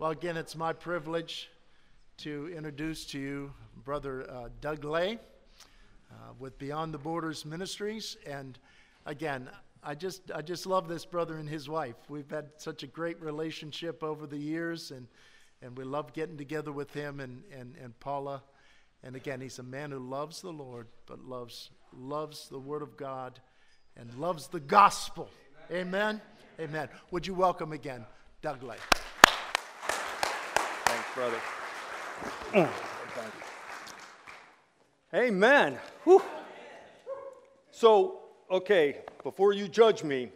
Well, again, it's my privilege to introduce to you Brother Doug Lay with Beyond the Borders Ministries. And again, I just love this brother and his wife. We've had such a great relationship over the years, and we love getting together with him and Paula. And again, he's a man who loves the Lord, but loves the Word of God and loves the gospel. Amen? Amen. Would you welcome again Doug Lay? Thanks, brother. Amen. Whew. So, okay, before you judge me,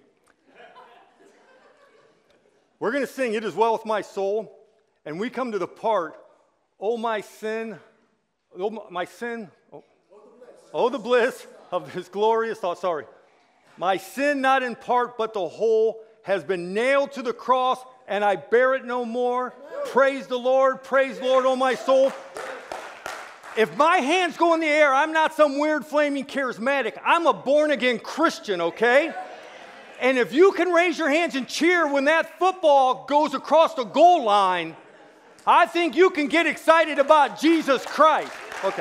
we're going to sing "It Is Well With My Soul," and we come to the part, "Oh, my sin, oh, the bliss of His glorious thought." Sorry. "My sin, not in part, but the whole, has been nailed to the cross, and I bear it no more. Praise the Lord, oh my soul." If my hands go in the air, I'm not some weird flaming charismatic. I'm a born-again Christian, okay? And if you can raise your hands and cheer when that football goes across the goal line, I think you can get excited about Jesus Christ. Okay.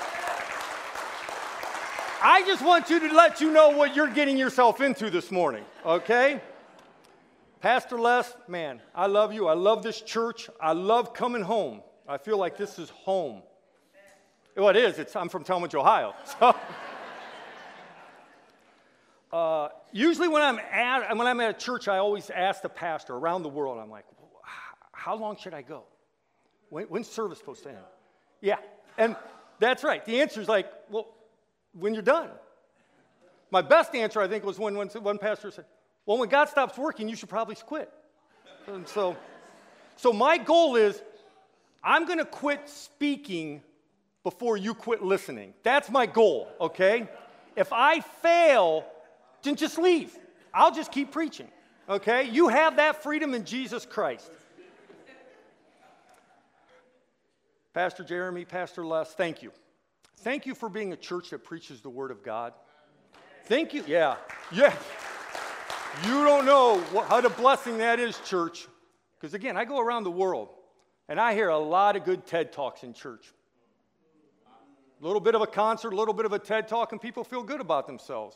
I just want you to let you know what you're getting yourself into this morning, okay? Pastor Les, man, I love you. I love this church. I love coming home. I feel like this is home. Well, it is. I'm from Talmadge, Ohio. So, usually when I'm at a church, I always ask the pastor around the world. I'm like, how long should I go? When's service supposed to end? Yeah, and that's right. The answer is like, well, when you're done. My best answer, I think, was when one pastor said, well, when God stops working, you should probably quit. And so my goal is, I'm going to quit speaking before you quit listening. That's my goal, okay? If I fail, then just leave. I'll just keep preaching, okay? You have that freedom in Jesus Christ. Pastor Jeremy, Pastor Les, thank you. Thank you for being a church that preaches the Word of God. Thank you. Yeah. You don't know what a blessing that is, church. Because again, I go around the world, and I hear a lot of good TED Talks in church. A little bit of a concert, a little bit of a TED Talk, and people feel good about themselves.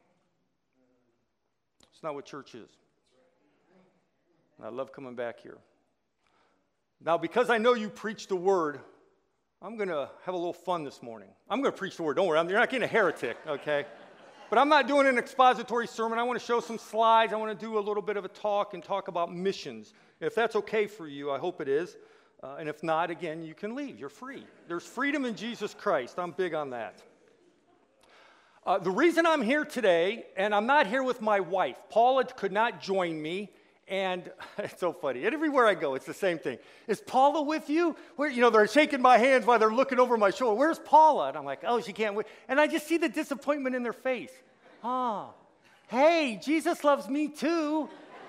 It's not what church is. And I love coming back here. Now, because I know you preach the Word, I'm going to have a little fun this morning. I'm going to preach the Word. Don't worry, you're not getting a heretic, okay? But I'm not doing an expository sermon. I want to show some slides. I want to do a little bit of a talk and talk about missions. If that's okay for you, I hope it is. And if not, again, you can leave. You're free. There's freedom in Jesus Christ. I'm big on that. The reason I'm here today, and I'm not here with my wife. Paula could not join me. And it's so funny. Everywhere I go, it's the same thing. Is Paula with you? They're shaking my hands while they're looking over my shoulder. Where's Paula? And I'm like, oh, she can't wait. And I just see the disappointment in their face. Hey, Jesus loves me too.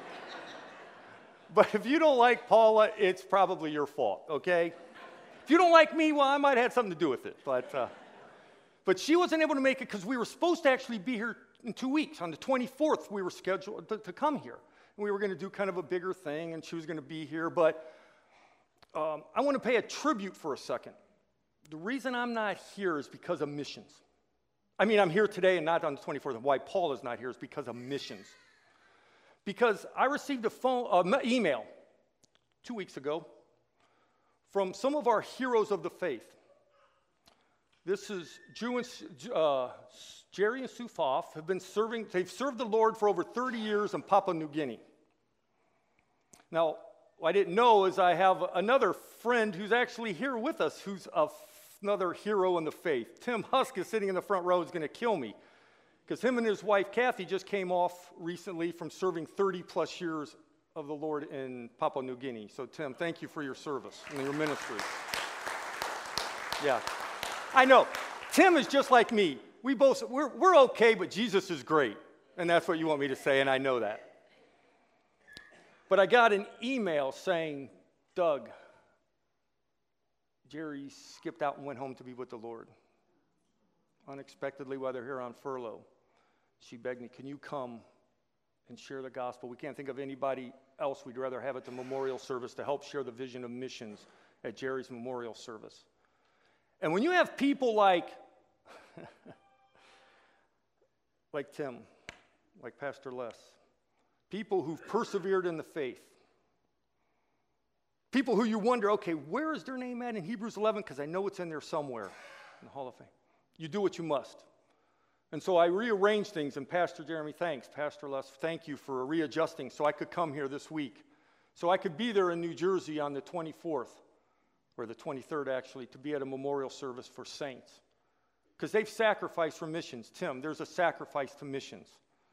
But if you don't like Paula, it's probably your fault, okay? If you don't like me, well, I might have had something to do with it. But she wasn't able to make it because we were supposed to actually be here in 2 weeks. On the 24th, we were scheduled to come here. We were going to do kind of a bigger thing, and she was going to be here. But I want to pay a tribute for a second. The reason I'm not here is because of missions. I mean, I'm here today and not on the 24th. And why Paul is not here is because of missions. Because I received email 2 weeks ago from some of our heroes of the faith. This is Jerry and Sue Foff have been serving. They've served the Lord for over 30 years in Papua New Guinea. Now, what I didn't know is I have another friend who's actually here with us, who's another hero in the faith. Tim Husk is sitting in the front row. Is going to kill me because him and his wife Kathy just came off recently from serving 30 plus years of the Lord in Papua New Guinea. So, Tim, thank you for your service and your ministry. Yeah. I know. Tim is just like me. We're okay, but Jesus is great. And that's what you want me to say, and I know that. But I got an email saying, Doug, Jerry skipped out and went home to be with the Lord. Unexpectedly while they're here on furlough. She begged me, can you come and share the gospel. We can't think of anybody else we'd rather have at the memorial service to help share the vision of missions at Jerry's memorial service. And when you have people like Tim, like Pastor Les, people who've persevered in the faith, people who you wonder, okay, where is their name at in Hebrews 11? Because I know it's in there somewhere in the Hall of Fame. You do what you must. And so I rearranged things, and Pastor Jeremy, thanks. Pastor Les, thank you for readjusting so I could come here this week. So I could be there in New Jersey on the 24th, or the 23rd actually, to be at a memorial service for saints. Because they've sacrificed for missions. Tim, there's a sacrifice to missions.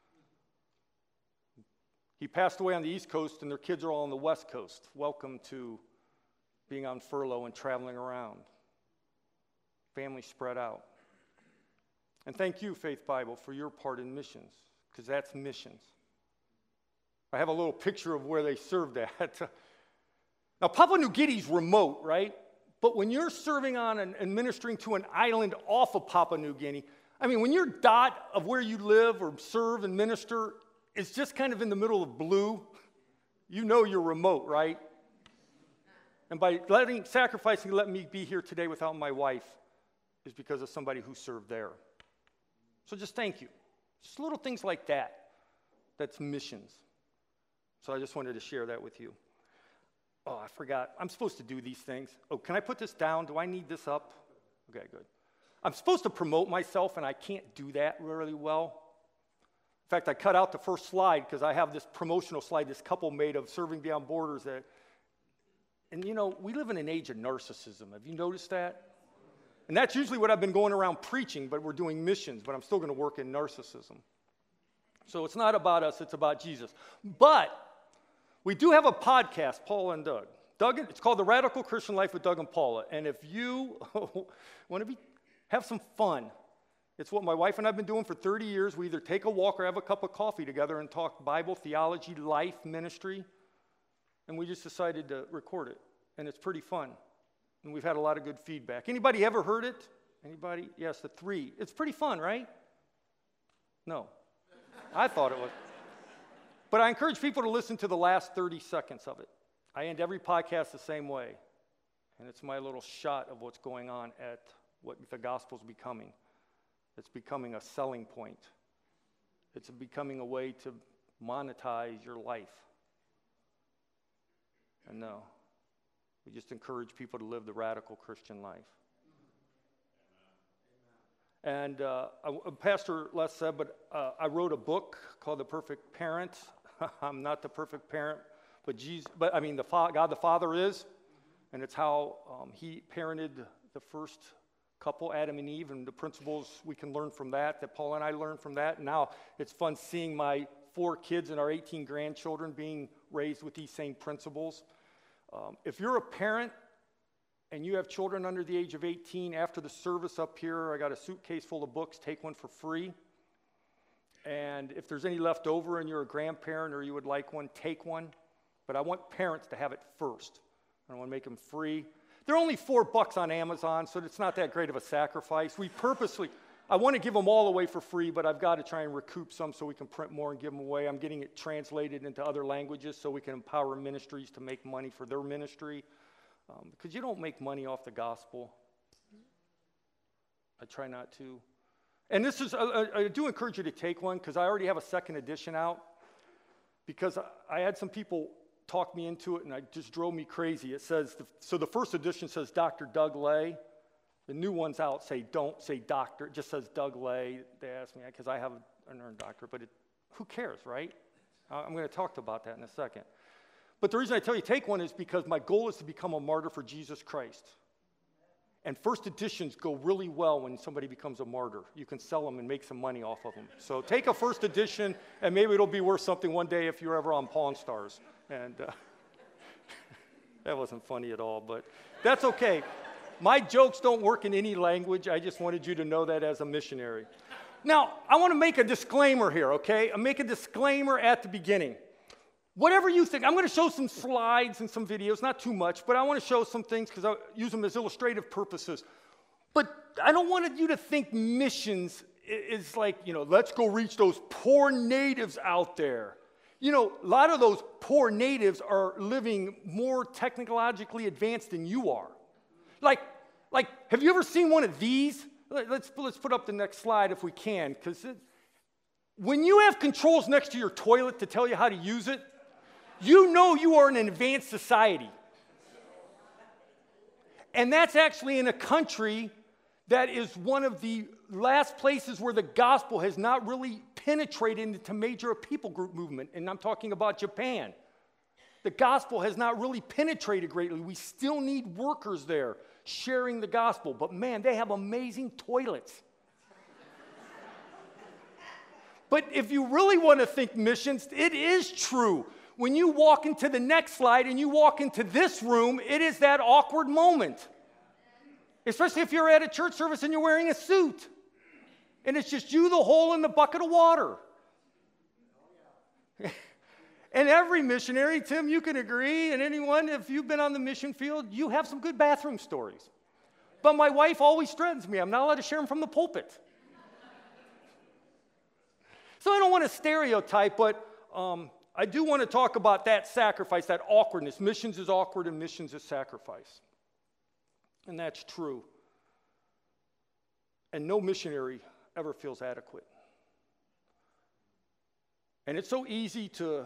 He passed away on the East Coast, and their kids are all on the West Coast. Welcome to being on furlough and traveling around. Family spread out. And thank you, Faith Bible, for your part in missions, because that's missions. I have a little picture of where they served at. Now, Papua New Guinea's remote, right? But when you're serving on and ministering to an island off of Papua New Guinea, I mean, when your dot of where you live or serve and minister is just kind of in the middle of blue, you know you're remote, right? And by sacrificing to let me be here today without my wife is because of somebody who served there. So just thank you. Just little things like that. That's missions. So I just wanted to share that with you. Oh, I forgot. I'm supposed to do these things. Oh, can I put this down? Do I need this up? Okay, good. I'm supposed to promote myself, and I can't do that really well. In fact, I cut out the first slide because I have this promotional slide this couple made of Serving Beyond Borders. And you know, we live in an age of narcissism. Have you noticed that? And that's usually what I've been going around preaching, but we're doing missions, but I'm still going to work in narcissism. So it's not about us, it's about Jesus. But we do have a podcast, Paula and Doug. It's called The Radical Christian Life with Doug and Paula. And if you want to have some fun, it's what my wife and I have been doing for 30 years. We either take a walk or have a cup of coffee together and talk Bible, theology, life, ministry. And we just decided to record it. And it's pretty fun. And we've had a lot of good feedback. Anybody ever heard it? Anybody? Yes, the 3. It's pretty fun, right? No. I thought it was. But I encourage people to listen to the last 30 seconds of it. I end every podcast the same way. And it's my little shot of what's going on at what the gospel's becoming. It's becoming a selling point. It's becoming a way to monetize your life. And no. We just encourage people to live the radical Christian life. And Pastor Les said, but I wrote a book called The Perfect Parent. I'm not the perfect parent, but God the Father is. And it's how he parented the first couple, Adam and Eve, and the principles we can learn from that Paul and I learned from that. And now it's fun seeing my 4 kids and our 18 grandchildren being raised with these same principles. If you're a parent and you have children under the age of 18, after the service up here, I got a suitcase full of books, take one for free. And if there's any left over and you're a grandparent or you would like one, take one. But I want parents to have it first. I want to make them free. They're only $4 on Amazon, so it's not that great of a sacrifice. I want to give them all away for free, but I've got to try and recoup some so we can print more and give them away. I'm getting it translated into other languages so we can empower ministries to make money for their ministry. Because you don't make money off the gospel. I try not to. And this is, I do encourage you to take one because I already have a second edition out. Because I had some people talk me into it and it just drove me crazy. It says, so the first edition says Dr. Doug Lay. The new ones out don't say doctor, it just says Doug Lay. They asked me, because I have an earned doctorate, but who cares, right? I'm going to talk about that in a second. But the reason I tell you take one is because my goal is to become a martyr for Jesus Christ. And first editions go really well when somebody becomes a martyr. You can sell them and make some money off of them. So take a first edition, and maybe it'll be worth something one day if you're ever on Pawn Stars. And that wasn't funny at all, but that's okay. My jokes don't work in any language. I just wanted you to know that as a missionary. Now, I want to make a disclaimer here, okay? I'll make a disclaimer at the beginning. Whatever you think, I'm going to show some slides and some videos, not too much, but I want to show some things because I use them as illustrative purposes. But I don't want you to think missions is like, let's go reach those poor natives out there. You know, a lot of those poor natives are living more technologically advanced than you are. Like, have you ever seen one of these? Let's put up the next slide if we can, because when you have controls next to your toilet to tell you how to use it, you know you are in an advanced society. And that's actually in a country that is one of the last places where the gospel has not really penetrated into major people group movement, and I'm talking about Japan. The gospel has not really penetrated greatly. We still need workers there sharing the gospel, but man, they have amazing toilets. But if you really want to think missions, it is true. When you walk into the next slide and you walk into this room, it is that awkward moment. Especially if you're at a church service and you're wearing a suit. And it's just you, the hole in the bucket of water. And every missionary, Tim, you can agree, and anyone, if you've been on the mission field, you have some good bathroom stories. But my wife always threatens me. I'm not allowed to share them from the pulpit. So I don't want to stereotype, but I do want to talk about that sacrifice, that awkwardness. Missions is awkward and missions is sacrifice. And that's true. And no missionary ever feels adequate. And it's so easy to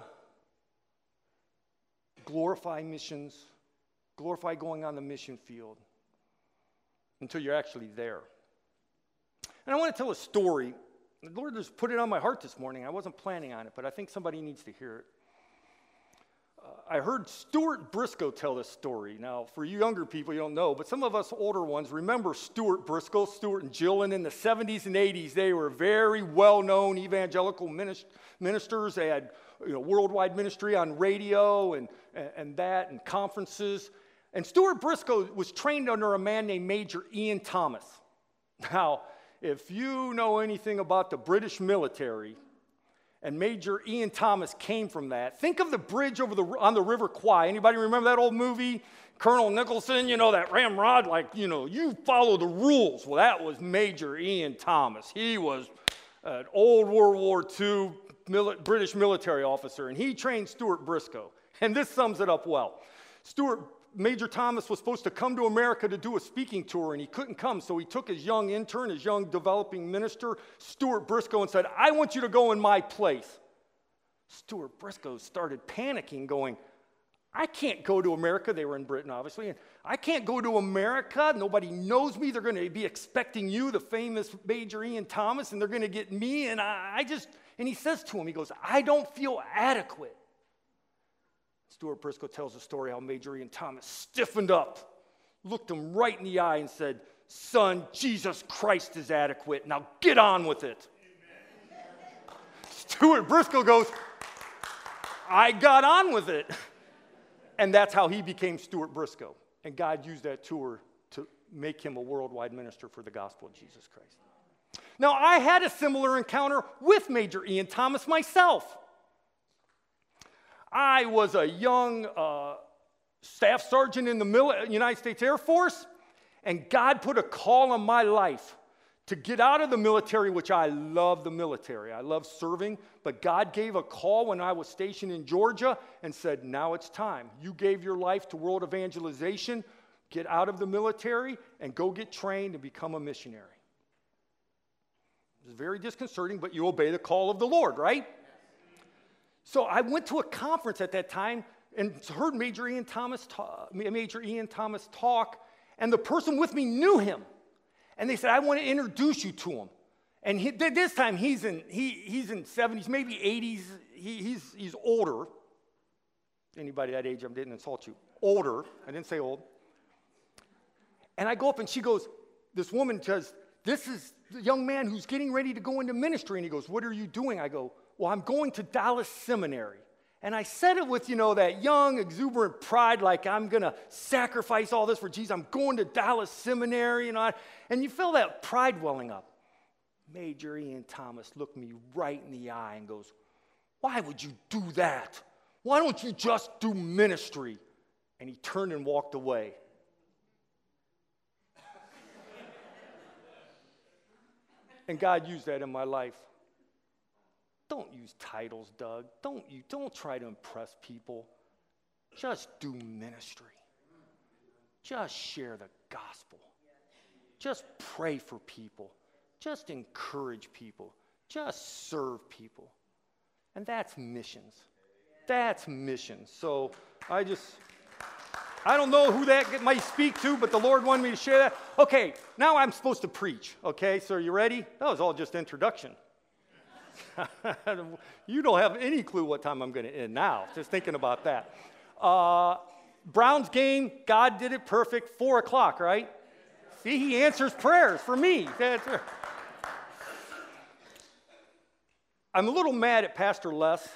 glorify missions, glorify going on the mission field until you're actually there. And I want to tell a story. The Lord just put it on my heart this morning. I wasn't planning on it, but I think somebody needs to hear it. I heard Stuart Briscoe tell this story. Now, for you younger people, you don't know, but some of us older ones remember Stuart Briscoe, Stuart and Jill, and in the 70s and 80s, they were very well-known evangelical ministers. They had worldwide ministry on radio and conferences. And Stuart Briscoe was trained under a man named Major Ian Thomas. Now, if you know anything about the British military, and Major Ian Thomas came from that. Think of the bridge on the River Kwai. Anybody remember that old movie? Colonel Nicholson, that ramrod, you follow the rules. Well, that was Major Ian Thomas. He was an old World War II British military officer, and he trained Stuart Briscoe. And this sums it up well. Major Thomas was supposed to come to America to do a speaking tour, and he couldn't come, so he took his young intern, his young developing minister, Stuart Briscoe, and said, I want you to go in my place. Stuart Briscoe started panicking, going, I can't go to America. They were in Britain, obviously. And I can't go to America. Nobody knows me. They're going to be expecting you, the famous Major Ian Thomas, and they're going to get me, and and he says to him, he goes, I don't feel adequate. Stuart Briscoe tells the story how Major Ian Thomas stiffened up, looked him right in the eye and said, son, Jesus Christ is adequate. Now get on with it. Amen. Stuart Briscoe goes, I got on with it. And that's how he became Stuart Briscoe. And God used that tour to make him a worldwide minister for the gospel of Jesus Christ. Now, I had a similar encounter with Major Ian Thomas myself. I was a young staff sergeant in the United States Air Force, and God put a call on my life to get out of the military, which I love the military. I love serving, but God gave a call when I was stationed in Georgia and said, now it's time. You gave your life to world evangelization. Get out of the military and go get trained and become a missionary. It was very disconcerting, but you obey the call of the Lord, right? So I went to a conference at that time and heard Major Ian Thomas talk, and the person with me knew him. And they said, I want to introduce you to him. And this time he's in 70s, maybe 80s. He's older. Anybody that age, I didn't insult you. Older. I didn't say old. And I go up and she goes, this woman says, this is the young man who's getting ready to go into ministry. And he goes, what are you doing? I go, well, I'm going to Dallas Seminary. And I said it with, that young, exuberant pride, like I'm going to sacrifice all this for Jesus. I'm going to Dallas Seminary, and you feel that pride welling up. Major Ian Thomas looked me right in the eye and goes, why would you do that? Why don't you just do ministry? And he turned and walked away. And God used that in my life. Don't use titles, Doug. Don't try to impress people. Just do ministry. Just share the gospel. Just pray for people. Just encourage people. Just serve people. And that's missions. That's missions. So I don't know who that might speak to, but the Lord wanted me to share that. Okay, now I'm supposed to preach. Okay, so are you ready? That was all just introduction. You don't have any clue what time I'm going to end now, just thinking about that. Browns game, God did it perfect, 4 o'clock, right? See, he answers prayers for me. I'm a little mad at Pastor Les.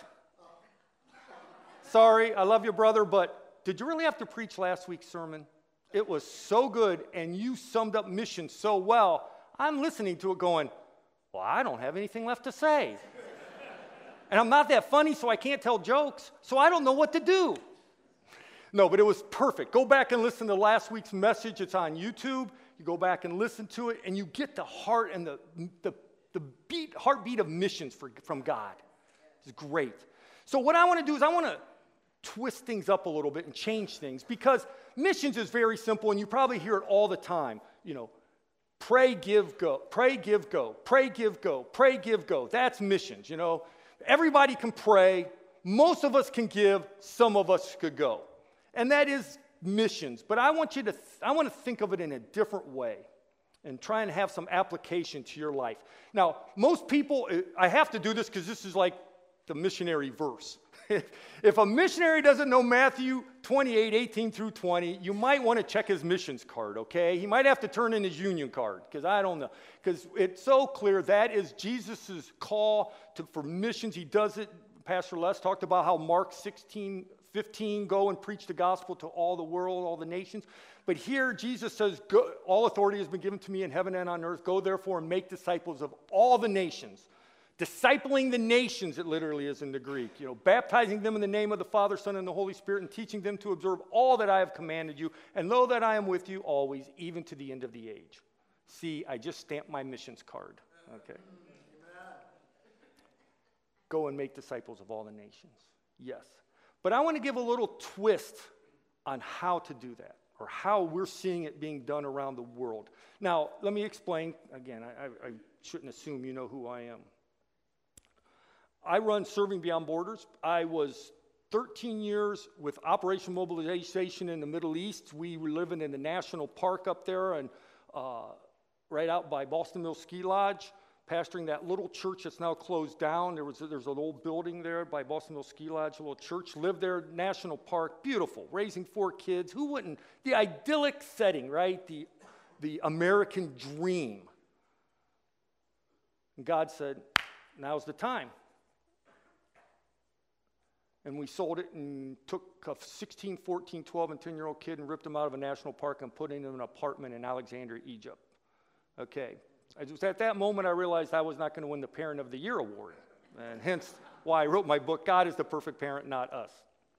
Sorry, I love you, brother, but did you really have to preach last week's sermon? It was so good, and you summed up missions so well. I'm listening to it going, well, I don't have anything left to say. And I'm not that funny, so I can't tell jokes, so I don't know what to do. No, but it was perfect. Go back and listen to last week's message. It's on YouTube. You go back and listen to it, and you get the heart and the heartbeat of missions from God. It's great. So what I want to do is I want to twist things up a little bit and change things, because missions is very simple, and you probably hear it all the time. You know, pray, give, go. Pray, give, go. Pray, give, go. Pray, give, go. That's missions, you know. Everybody can pray. Most of us can give. Some of us could go. And that is missions. But I want to think of it in a different way and try and have some application to your life. Now, most people, I have to do this because this is like the missionary verse. If a missionary doesn't know Matthew 28, 18 through 20, you might want to check his missions card, okay? He might have to turn in his union card, because I don't know. Because it's so clear that is Jesus' call for missions. He does it. Pastor Les talked about how Mark 16:15, go and preach the gospel to all the world, all the nations. But here Jesus says, go, all authority has been given to me in heaven and on earth. Go therefore and make disciples of all the nations. Discipling the nations, it literally is in the Greek. You know, baptizing them in the name of the Father, Son, and the Holy Spirit, and teaching them to observe all that I have commanded you. And lo, that I am with you always, even to the end of the age. See, I just stamped my missions card. Okay. Go and make disciples of all the nations. Yes. But I want to give a little twist on how to do that, or how we're seeing it being done around the world. Now, let me explain. Again, I shouldn't assume you know who I am. I run Serving Beyond Borders. I was 13 years with Operation Mobilization in the Middle East. We were living in the national park up there, and right out by Boston Mills Ski Lodge, pastoring that little church that's now closed down. There's an old building there by Boston Mills Ski Lodge, a little church. Lived there, national park, beautiful. Raising 4 kids. Who wouldn't? The idyllic setting, right? The American dream. And God said, now's the time. And we sold it and took a 16, 14, 12, and 10-year-old kid and ripped him out of a national park and put him in an apartment in Alexandria, Egypt. Okay. It was at that moment I realized I was not going to win the Parent of the Year award. And hence why I wrote my book, God is the Perfect Parent, Not Us.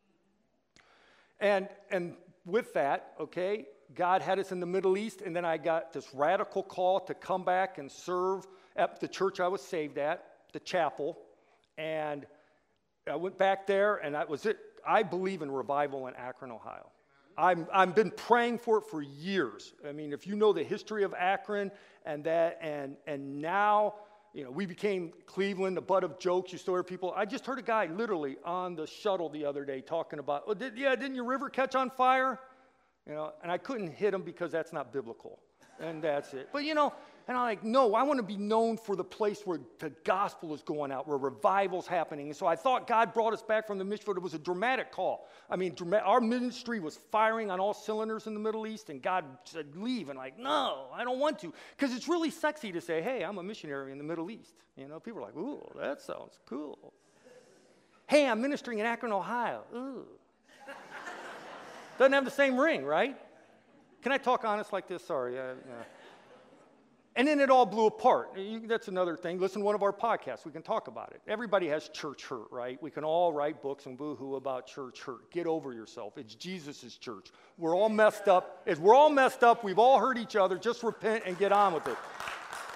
And with that, okay, God had us in the Middle East, and then I got this radical call to come back and serve at the church I was saved at, the chapel. And I went back there, and that was it. I believe in revival in Akron, Ohio. I've been praying for it for years. I mean, if you know the history of Akron and that, and now, you know, we became Cleveland, the butt of jokes. You still hear people. I just heard a guy literally on the shuttle the other day talking about, oh, didn't your river catch on fire? You know, and I couldn't hit him because that's not biblical, and that's it. But you know, and I'm like, no, I want to be known for the place where the gospel is going out, where revival's happening. And so I thought God brought us back from the mission field. It was a dramatic call. I mean, our ministry was firing on all cylinders in the Middle East, and God said, leave. And I'm like, no, I don't want to. Because it's really sexy to say, hey, I'm a missionary in the Middle East. You know, people are like, ooh, that sounds cool. Hey, I'm ministering in Akron, Ohio. Ooh. Doesn't have the same ring, right? Can I talk honest like this? Sorry. And then it all blew apart. That's another thing. Listen to one of our podcasts. We can talk about it. Everybody has church hurt, right? We can all write books and boo-hoo about church hurt. Get over yourself. It's Jesus' church. We're all messed up. We're all messed up. We've all hurt each other. Just repent and get on with it.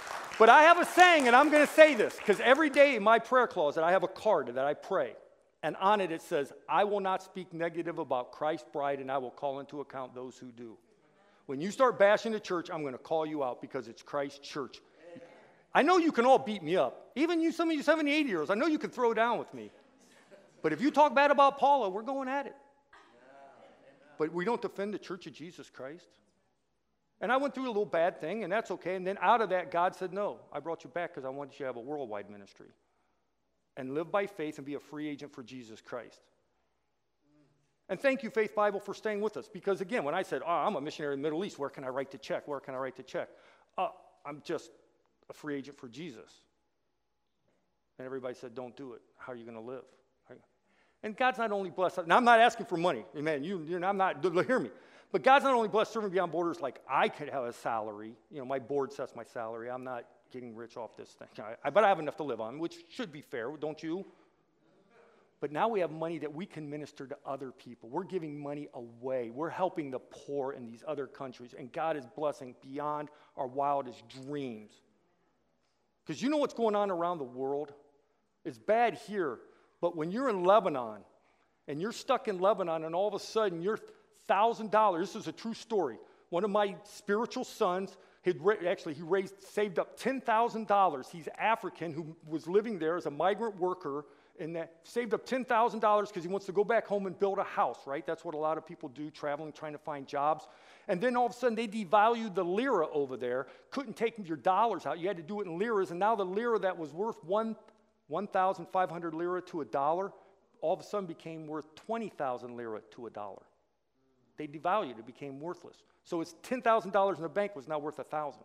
But I have a saying, and I'm going to say this, because every day in my prayer closet, I have a card that I pray. And on it, it says, I will not speak negative about Christ's bride, and I will call into account those who do. When you start bashing the church, I'm going to call you out because it's Christ's church. I know you can all beat me up. Even you, some of you 70, 80-year-olds, I know you can throw down with me. But if you talk bad about Paula, we're going at it. But we don't defend the church of Jesus Christ. And I went through a little bad thing, and that's okay. And then out of that, God said, no, I brought you back because I want you to have a worldwide ministry and live by faith and be a free agent for Jesus Christ. And thank you, Faith Bible, for staying with us. Because, again, when I said, I'm a missionary in the Middle East, where can I write the check? Where can I write the check? I'm just a free agent for Jesus. And everybody said, don't do it. How are you going to live? And God's not only blessed. Now, I'm not asking for money. Amen. I'm not, hear me. But God's not only blessed serving beyond borders like I could have a salary. My board sets my salary. I'm not getting rich off this thing. But I have enough to live on, which should be fair, don't you? But now we have money that we can minister to other people. We're giving money away. We're helping the poor in these other countries. And God is blessing beyond our wildest dreams. Because you know what's going on around the world? It's bad here. But when you're in Lebanon, and you're stuck in Lebanon, and all of a sudden you're $1,000, this is a true story. One of my spiritual sons, he saved up $10,000. He's African who was living there as a migrant worker, and that saved up $10,000 because he wants to go back home and build a house, right? That's what a lot of people do, traveling, trying to find jobs. And then all of a sudden they devalued the lira over there, couldn't take your dollars out. You had to do it in liras, and now the lira that was worth 1,500 lira to a dollar, all of a sudden became worth 20,000 lira to a dollar. They devalued it, became worthless. So it's $10,000 in the bank was now worth 1,000.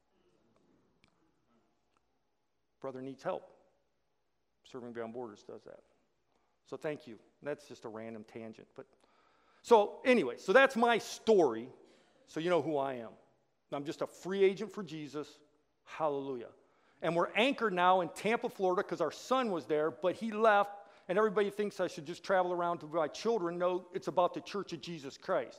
Brother needs help. Serving Beyond Borders does that. So thank you. That's just a random tangent. So anyway, so that's my story. So you know who I am. I'm just a free agent for Jesus. Hallelujah. And we're anchored now in Tampa, Florida, because our son was there, but he left, and everybody thinks I should just travel around to my children. No, it's about the Church of Jesus Christ.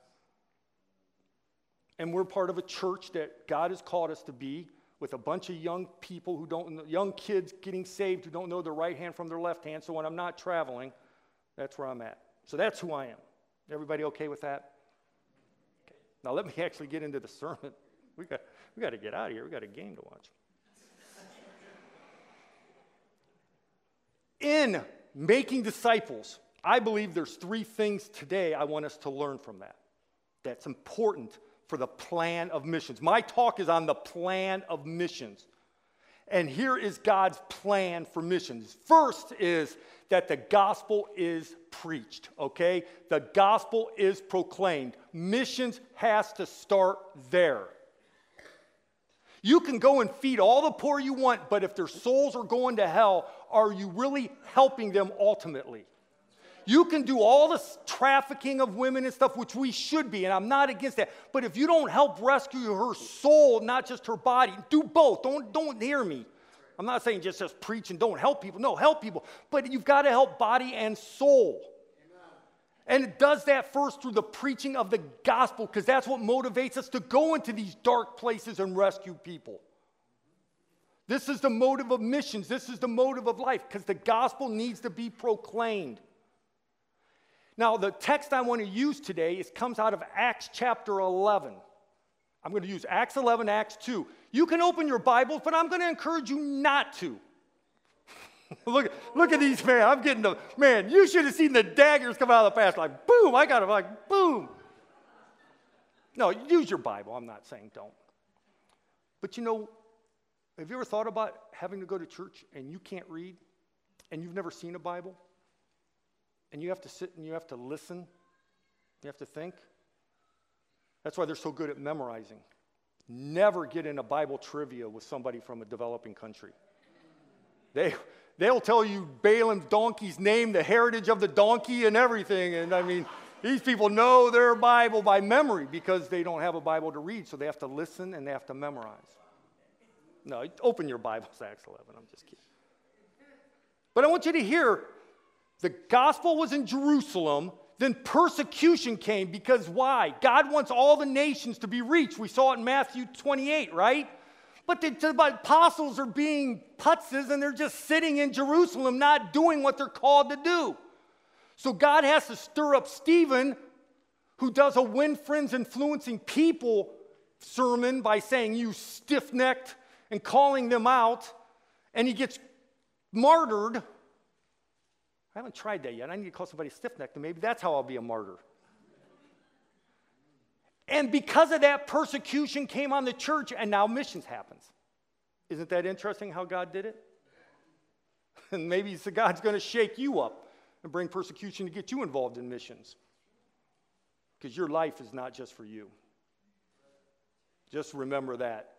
And we're part of a church that God has called us to be, with a bunch of young people young kids getting saved who don't know their right hand from their left hand. So when I'm not traveling, that's where I'm at. So that's who I am. Everybody okay with that? Okay. Now let me actually get into the sermon. We got to get out of here. We got a game to watch. In making disciples, I believe there's 3 things today I want us to learn from that. That's important for the plan of missions. My talk is on the plan of missions. And here is God's plan for missions. First is that the gospel is preached, okay? The gospel is proclaimed. Missions has to start there. You can go and feed all the poor you want, but if their souls are going to hell, are you really helping them ultimately? You can do all this trafficking of women and stuff, which we should be, and I'm not against that. But if you don't help rescue her soul, not just her body, do both. Don't hear me. I'm not saying just preach and don't help people. No, help people. But you've got to help body and soul. And it does that first through the preaching of the gospel, because that's what motivates us to go into these dark places and rescue people. This is the motive of missions. This is the motive of life, because the gospel needs to be proclaimed. Now, the text I want to use today comes out of Acts chapter 11. I'm going to use Acts 11, Acts 2. You can open your Bibles, but I'm going to encourage you not to. Look at these, man. I'm getting you should have seen the daggers come out of the pastor. Like, boom, I got them, boom. No, use your Bible. I'm not saying don't. But have you ever thought about having to go to church and you can't read and you've never seen a Bible? And you have to sit and you have to listen. You have to think. That's why they're so good at memorizing. Never get in a Bible trivia with somebody from a developing country. They'll tell you Balaam's donkey's name, the heritage of the donkey and everything. And these people know their Bible by memory because they don't have a Bible to read. So they have to listen and they have to memorize. No, open your Bibles, Acts 11. I'm just kidding. But I want you to hear, the gospel was in Jerusalem, then persecution came because why? God wants all the nations to be reached. We saw it in Matthew 28, right? But the apostles are being putzes, and they're just sitting in Jerusalem not doing what they're called to do. So God has to stir up Stephen, who does a win friends influencing people sermon by saying, you stiff-necked, and calling them out, and he gets martyred. I haven't tried that yet. I need to call somebody stiff-necked, and maybe that's how I'll be a martyr. And because of that, persecution came on the church, and now missions happens. Isn't that interesting how God did it? And maybe God's going to shake you up and bring persecution to get you involved in missions. Because your life is not just for you. Just remember that.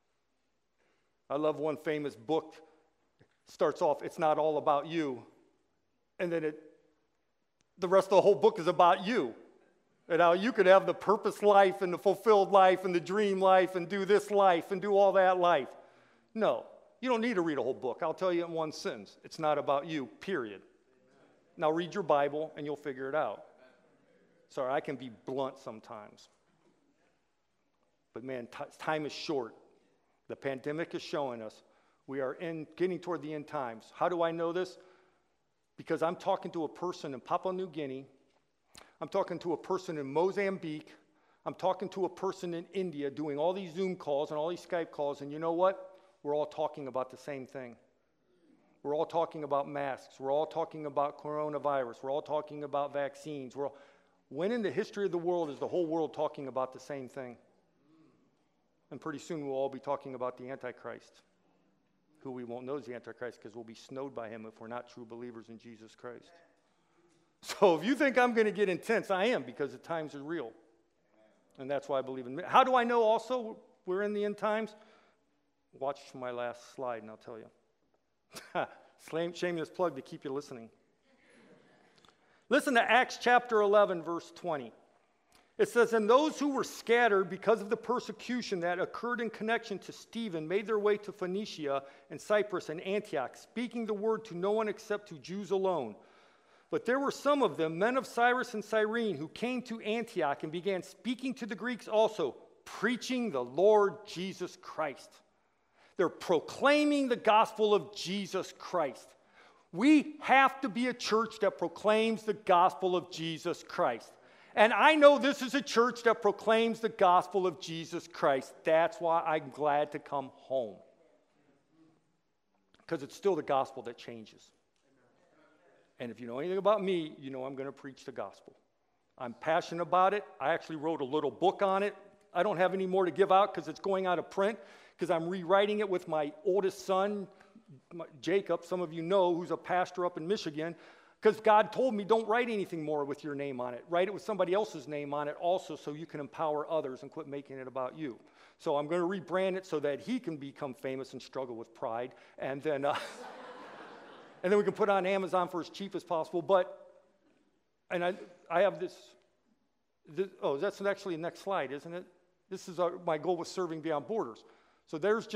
I love one famous book. Starts off, it's not all about you. And then the rest of the whole book is about you. And how you could have the purpose life and the fulfilled life and the dream life and do this life and do all that life. No, you don't need to read a whole book. I'll tell you in one sentence. It's not about you, period. Now read your Bible and you'll figure it out. Sorry, I can be blunt sometimes. But man, time is short. The pandemic is showing us we are getting toward the end times. How do I know this? Because I'm talking to a person in Papua New Guinea. I'm talking to a person in Mozambique. I'm talking to a person in India doing all these Zoom calls and all these Skype calls. And you know what? We're all talking about the same thing. We're all talking about masks. We're all talking about coronavirus. We're all talking about vaccines. When in the history of the world is the whole world talking about the same thing? And pretty soon we'll all be talking about the Antichrist, who we won't know is the Antichrist because we'll be snowed by him if we're not true believers in Jesus Christ. So if you think I'm going to get intense, I am, because the times are real. And that's why I believe in. How do I know also we're in the end times? Watch my last slide and I'll tell you. Shameless plug to keep you listening. Listen to Acts chapter 11, verse 20. It says, and those who were scattered because of the persecution that occurred in connection to Stephen made their way to Phoenicia and Cyprus and Antioch, speaking the word to no one except to Jews alone. But there were some of them, men of Cyrus and Cyrene, who came to Antioch and began speaking to the Greeks also, preaching the Lord Jesus Christ. They're proclaiming the gospel of Jesus Christ. We have to be a church that proclaims the gospel of Jesus Christ. And I know this is a church that proclaims the gospel of Jesus Christ. That's why I'm glad to come home. Because it's still the gospel that changes. And if you know anything about me, you know I'm going to preach the gospel. I'm passionate about it. I actually wrote a little book on it. I don't have any more to give out because it's going out of print, because I'm rewriting it with my oldest son, Jacob, some of you know, who's a pastor up in Michigan, because God told me don't write anything more with your name on it. Write it with somebody else's name on it also, so you can empower others and quit making it about you. So I'm going to rebrand it so that he can become famous and struggle with pride, and then and then we can put it on Amazon for as cheap as possible. And I have this that's actually the next slide, isn't it? This is my goal with Serving Beyond Borders. So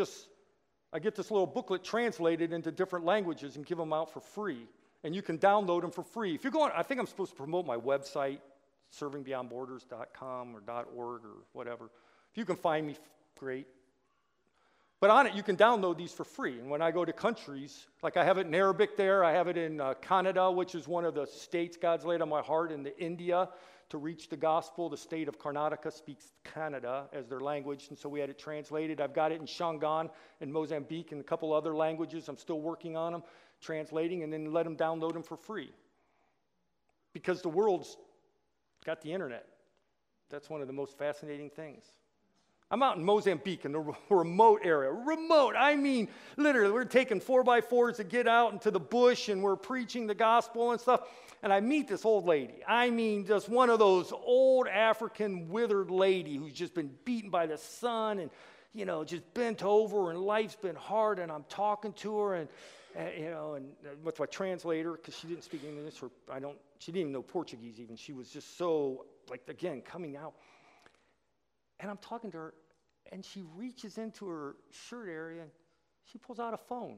I get this little booklet translated into different languages and give them out for free. And you can download them for free. If you're going, I think I'm supposed to promote my website, servingbeyondborders.com or .org or whatever. If you can find me, great. But on it, you can download these for free. And when I go to countries, like I have it in Arabic there, I have it in Canada, which is one of the states God's laid on my heart, in India to reach the gospel. The state of Karnataka speaks Kannada as their language, and so we had it translated. I've got it in Shangaan in Mozambique and a couple other languages. I'm still working on them, translating, and then let them download them for free. Because the world's got the internet. That's one of the most fascinating things. I'm out in Mozambique in the remote area. Remote, I mean, literally, we're taking 4x4s to get out into the bush, and we're preaching the gospel and stuff. And I meet this old lady. I mean, just one of those old African withered lady who's just been beaten by the sun and, just bent over, and life's been hard. And I'm talking to her, and with my translator, because she didn't speak English, she didn't even know Portuguese even. She was just so, coming out. And I'm talking to her, and she reaches into her shirt area, and she pulls out a phone.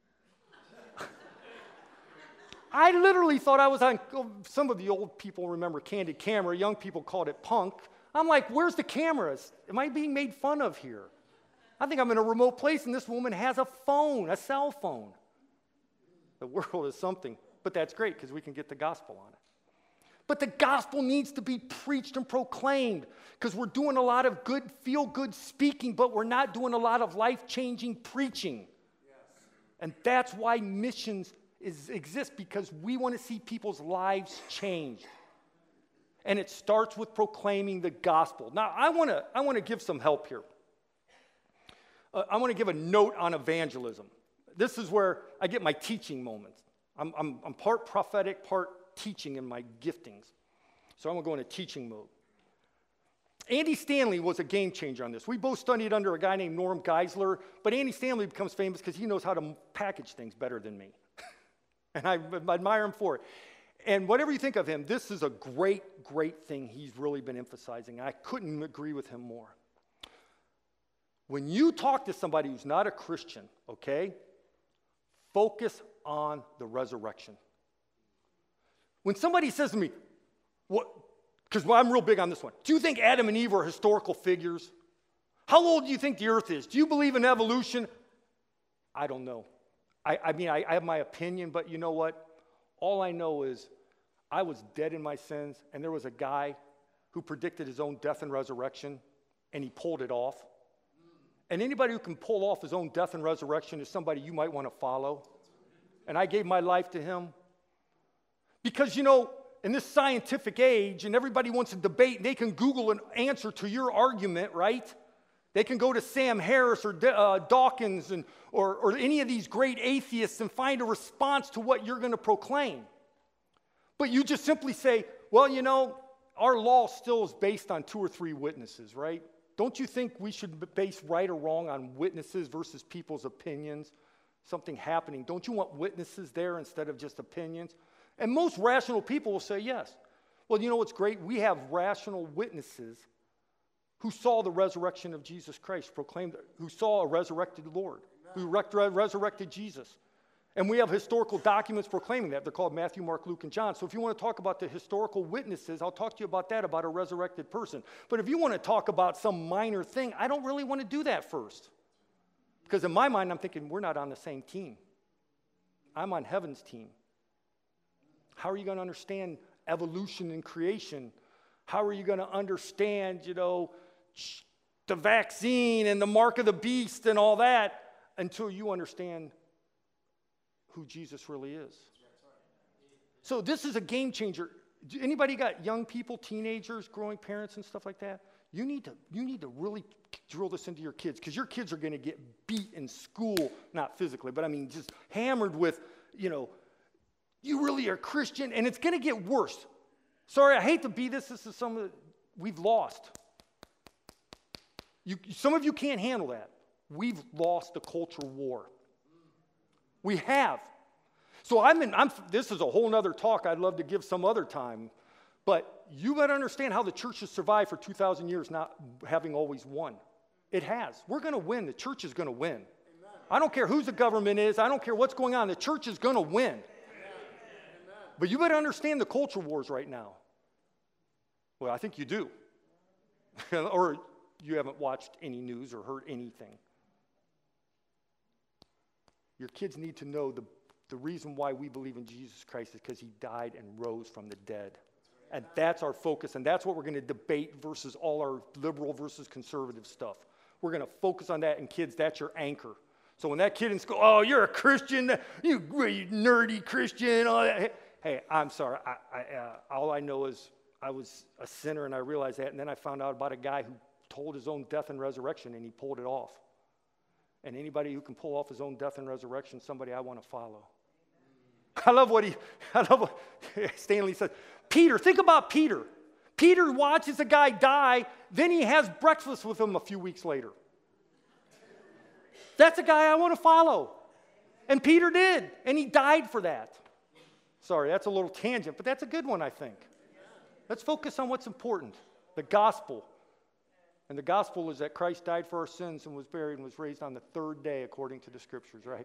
I literally thought I was on, some of the old people remember Candid Camera, young people called it Punk. I'm like, where's the cameras? Am I being made fun of here? I think I'm in a remote place and this woman has a phone, a cell phone. The world is something, but that's great because we can get the gospel on it. But the gospel needs to be preached and proclaimed because we're doing a lot of good, feel-good speaking, but we're not doing a lot of life-changing preaching. Yes. And that's why missions exist, because we want to see people's lives changed. And it starts with proclaiming the gospel. Now, I want to give some help here. I want to give a note on evangelism. This is where I get my teaching moments. I'm part prophetic, part teaching in my giftings. So I'm going to go into teaching mode. Andy Stanley was a game changer on this. We both studied under a guy named Norm Geisler, but Andy Stanley becomes famous because he knows how to package things better than me. And I admire him for it. And whatever you think of him, this is a great, great thing he's really been emphasizing. I couldn't agree with him more. When you talk to somebody who's not a Christian, okay, focus on the resurrection. When somebody says to me, what? Because I'm real big on this one. Do you think Adam and Eve are historical figures? How old do you think the earth is? Do you believe in evolution? I don't know. I mean, I have my opinion, but you know what? All I know is I was dead in my sins, and there was a guy who predicted his own death and resurrection, and he pulled it off. And anybody who can pull off his own death and resurrection is somebody you might want to follow. And I gave my life to him. Because, you know, in this scientific age, and everybody wants to debate, they can Google an answer to your argument, right? They can go to Sam Harris or Dawkins or any of these great atheists and find a response to what you're going to proclaim. But you just simply say, well, you know, our law still is based on 2 or 3 witnesses, right? Don't you think we should base right or wrong on witnesses versus people's opinions? Something happening. Don't you want witnesses there instead of just opinions? And most rational people will say yes. Well, you know what's great? We have rational witnesses who saw the resurrection of Jesus Christ, proclaimed, who saw a resurrected Lord, who resurrected Jesus. And we have historical documents proclaiming that. They're called Matthew, Mark, Luke, and John. So if you want to talk about the historical witnesses, I'll talk to you about that, about a resurrected person. But if you want to talk about some minor thing, I don't really want to do that first. Because in my mind, I'm thinking, we're not on the same team. I'm on heaven's team. How are you going to understand evolution and creation? How are you going to understand, you know, the vaccine and the mark of the beast and all that until you understand who Jesus really is? So this is a game changer. Anybody got young people, teenagers, growing parents and stuff like that? You need to really drill this into your kids, because your kids are going to get beat in school, not physically, but I mean just hammered with, you know, you really are Christian, and it's going to get worse. Sorry, I hate to be this. This is something that we've lost. Some of you can't handle that. We've lost the culture war. We have. So this is a whole other talk I'd love to give some other time. But you got to understand how the church has survived for 2,000 years not having always won. It has. We're going to win. The church is going to win. Amen. I don't care who the government is. I don't care what's going on. The church is going to win. Amen. But you better understand the culture wars right now. Well, I think you do. Or you haven't watched any news or heard anything. Your kids need to know the reason why we believe in Jesus Christ is because he died and rose from the dead. And that's our focus, and that's what we're going to debate versus all our liberal versus conservative stuff. We're going to focus on that, and kids, that's your anchor. So when that kid in school, oh, you're a Christian, you nerdy Christian, all that. Hey, I'm sorry. All I know is I was a sinner, and I realized that, and then I found out about a guy who told his own death and resurrection, and he pulled it off. And anybody who can pull off his own death and resurrection, somebody I want to follow. I love what Stanley said. Peter, think about Peter. Peter watches a guy die, then he has breakfast with him a few weeks later. That's a guy I want to follow. And Peter did, and he died for that. Sorry, that's a little tangent, but that's a good one, I think. Let's focus on what's important, the gospel. And the gospel is that Christ died for our sins and was buried and was raised on the 3rd day according to the scriptures, right?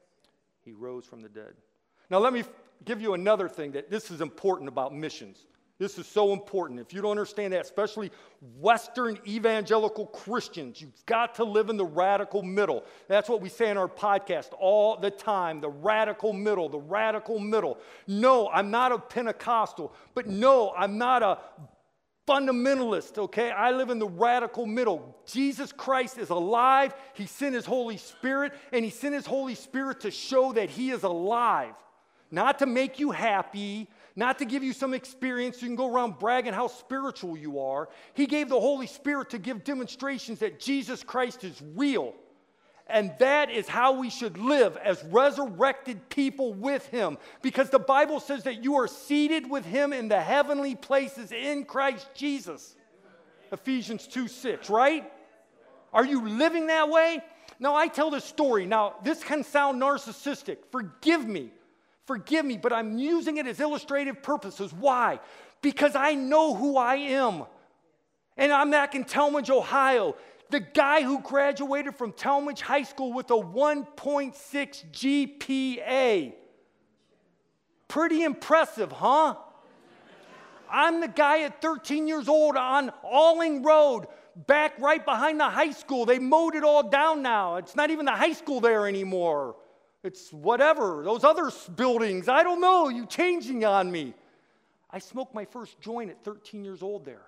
He rose from the dead. Now let me give you another thing that this is important about missions. This is so important. If you don't understand that, especially Western evangelical Christians, you've got to live in the radical middle. That's what we say in our podcast all the time, the radical middle, the radical middle. No, I'm not a Pentecostal, but no, I'm not a fundamentalist, okay? I live in the radical middle. Jesus Christ is alive. He sent his Holy Spirit, and he sent his Holy Spirit to show that he is alive. Not to make you happy, not to give you some experience so you can go around bragging how spiritual you are. He gave the Holy Spirit to give demonstrations that Jesus Christ is real. And that is how we should live as resurrected people with him. Because the Bible says that you are seated with him in the heavenly places in Christ Jesus. Ephesians 2:6, right? Are you living that way? Now, I tell this story. Now, this can sound narcissistic. Forgive me, but I'm using it as illustrative purposes. Why? Because I know who I am. And I'm back in Talmadge, Ohio. The guy who graduated from Talmadge High School with a 1.6 GPA. Pretty impressive, huh? I'm the guy at 13 years old on Alling Road, back right behind the high school. They mowed it all down now. It's not even the high school there anymore. It's whatever, those other buildings. I don't know, you changing on me. I smoked my first joint at 13 years old there.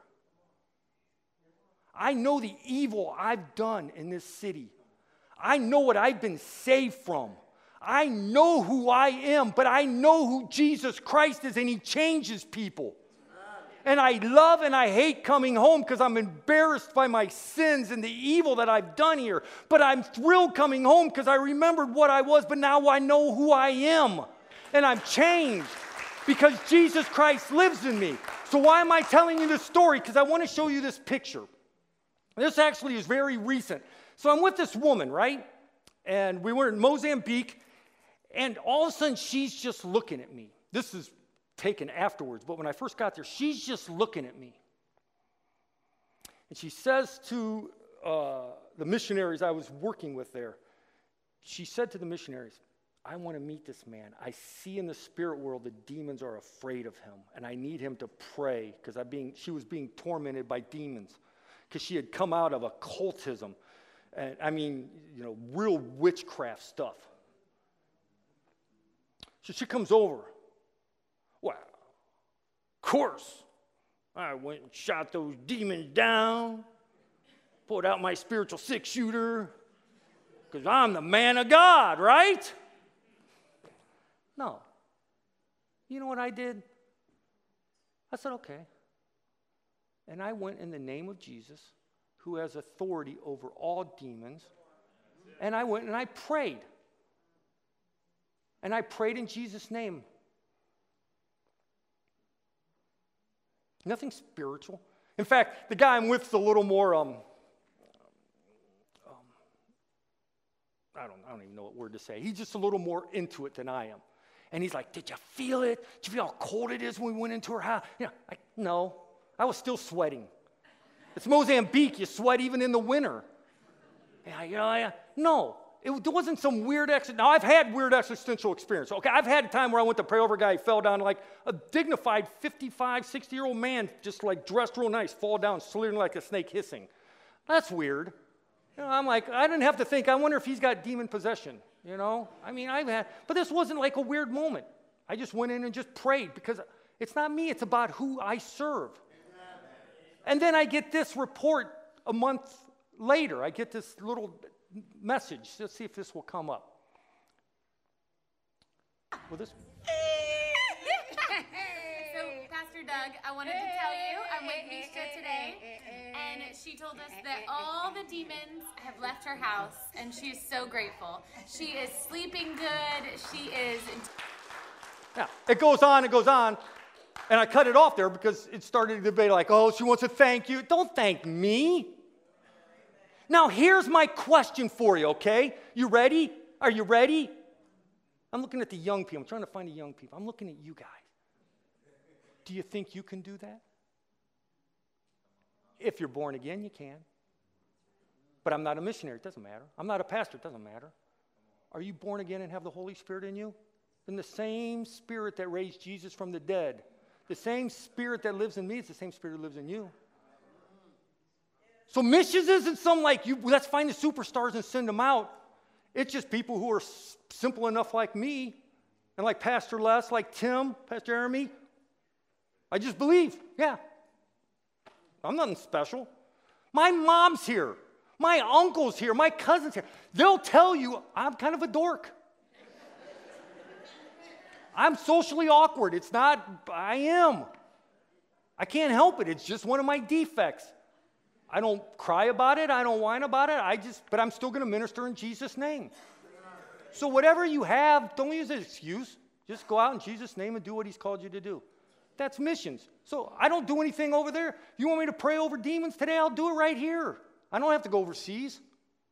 I know the evil I've done in this city. I know what I've been saved from. I know who I am, but I know who Jesus Christ is, and he changes people. And I love and I hate coming home because I'm embarrassed by my sins and the evil that I've done here. But I'm thrilled coming home because I remembered what I was, but now I know who I am. And I'm changed because Jesus Christ lives in me. So why am I telling you this story? Because I want to show you this picture. This actually is very recent. So I'm with this woman, right? And we were in Mozambique, and all of a sudden she's just looking at me. This is taken afterwards, but when I first got there, she's just looking at me. And she says to the missionaries I was working with there, she said to the missionaries, I want to meet this man. I see in the spirit world the demons are afraid of him, and I need him to pray because she was being tormented by demons because she had come out of occultism, and I mean, real witchcraft stuff. So she comes over. Well, of course, I went and shot those demons down, pulled out my spiritual six-shooter, because I'm the man of God, right? No. You know what I did? I said, okay. And I went in the name of Jesus, who has authority over all demons, and I went and I prayed. And I prayed in Jesus' name. Nothing spiritual. In fact, the guy I'm with is a little more, I don't even know what word to say. He's just a little more into it than I am. And he's like, did you feel it? Did you feel how cold it is when we went into her house? No. I was still sweating. It's Mozambique. You sweat even in the winter. No. It wasn't some weird Now, I've had weird existential experience. Okay, I've had a time where I went to pray over a guy. He fell down like a dignified 55, 60-year-old man, just like dressed real nice, fall down, slithering like a snake hissing. That's weird. I'm like, I didn't have to think. I wonder if he's got demon possession. But this wasn't like a weird moment. I just went in and just prayed because it's not me. It's about who I serve. And then I get this report a month later. I get this little message. Let's see if this will come up. Will this? So, Pastor Doug, I wanted to tell you, I'm with Misha today, and she told us that all the demons have left her house, and she is so grateful. She is sleeping good. She is... Now, it goes on, and I cut it off there because it started to debate like, oh, she wants to thank you. Don't thank me. Now, here's my question for you, okay? You ready? Are you ready? I'm looking at the young people. I'm trying to find the young people. I'm looking at you guys. Do you think you can do that? If you're born again, you can. But I'm not a missionary. It doesn't matter. I'm not a pastor. It doesn't matter. Are you born again and have the Holy Spirit in you? Then the same Spirit that raised Jesus from the dead, The same Spirit that lives in me is the same Spirit that lives in you. So missions isn't some like, let's find the superstars and send them out. It's just people who are simple enough like me and like Pastor Les, like Tim, Pastor Jeremy. I just believe, yeah. I'm nothing special. My mom's here. My uncle's here. My cousin's here. They'll tell you I'm kind of a dork. I'm socially awkward. It's not, I am. I can't help it. It's just one of my defects. I don't cry about it. I don't whine about it. But I'm still going to minister in Jesus' name. So whatever you have, don't use an excuse. Just go out in Jesus' name and do what he's called you to do. That's missions. So I don't do anything over there. You want me to pray over demons today? I'll do it right here. I don't have to go overseas.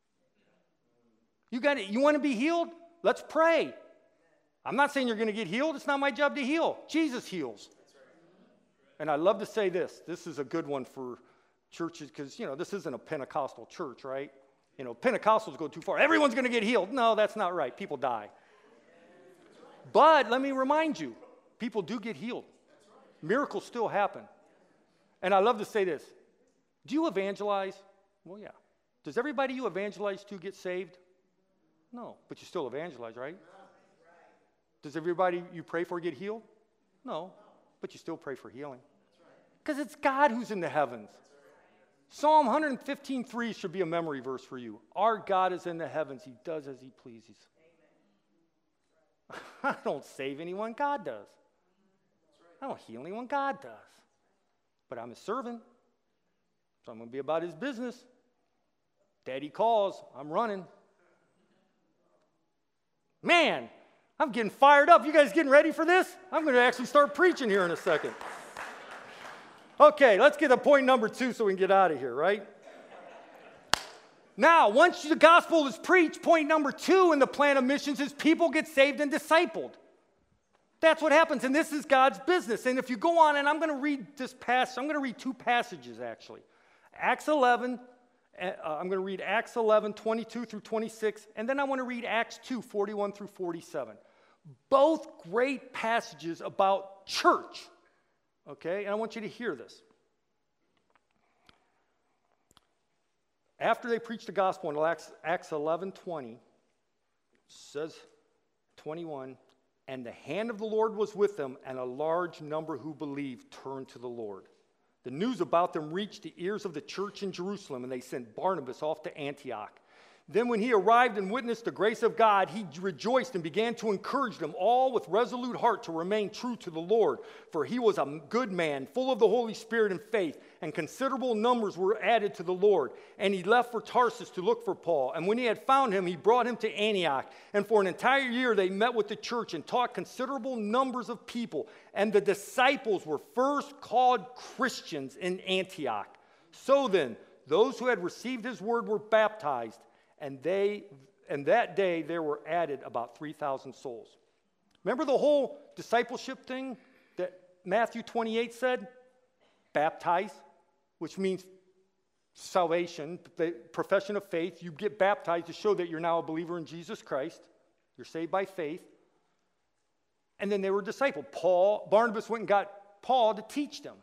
You got it. You want to be healed? Let's pray. I'm not saying you're going to get healed. It's not my job to heal. Jesus heals. And I love to say this. This is a good one for churches because, this isn't a Pentecostal church, right? Pentecostals go too far. Everyone's going to get healed. No, that's not right. People die. But let me remind you, people do get healed. Miracles still happen. And I love to say this. Do you evangelize? Well, yeah. Does everybody you evangelize to get saved? No, but you still evangelize, right? Does everybody you pray for get healed? No, but you still pray for healing. Because it's God who's in the heavens. Psalm 115:3 should be a memory verse for you. Our God is in the heavens. He does as he pleases. I don't save anyone. God does. I don't heal anyone. God does. But I'm his servant. So I'm going to be about his business. Daddy calls. I'm running. Man, I'm getting fired up. You guys getting ready for this? I'm going to actually start preaching here in a second. Okay, let's get to point number 2 so we can get out of here, right? Now, once the gospel is preached, point number 2 in the plan of missions is people get saved and discipled. That's what happens, and this is God's business. And if you go on, and I'm going to read this passage, I'm going to read 2 passages, actually. Acts 11, I'm going to read Acts 11, 22 through 26, and then I want to read Acts 2, 41 through 47. Both great passages about church. Okay, and I want you to hear this. After they preached the gospel in Acts 11:20, says 21, and the hand of the Lord was with them, and a large number who believed turned to the Lord. The news about them reached the ears of the church in Jerusalem, and they sent Barnabas off to Antioch. Then when he arrived and witnessed the grace of God, he rejoiced and began to encourage them all with resolute heart to remain true to the Lord. For he was a good man, full of the Holy Spirit and faith, and considerable numbers were added to the Lord. And he left for Tarsus to look for Paul. And when he had found him, he brought him to Antioch. And for an entire year they met with the church and taught considerable numbers of people. And the disciples were first called Christians in Antioch. So then, those who had received his word were baptized. And that day there were added about 3,000 souls. Remember the whole discipleship thing that Matthew 28 said? Baptize, which means salvation, the profession of faith. You get baptized to show that you're now a believer in Jesus Christ. You're saved by faith. And then they were discipled. Barnabas went and got Paul to teach them.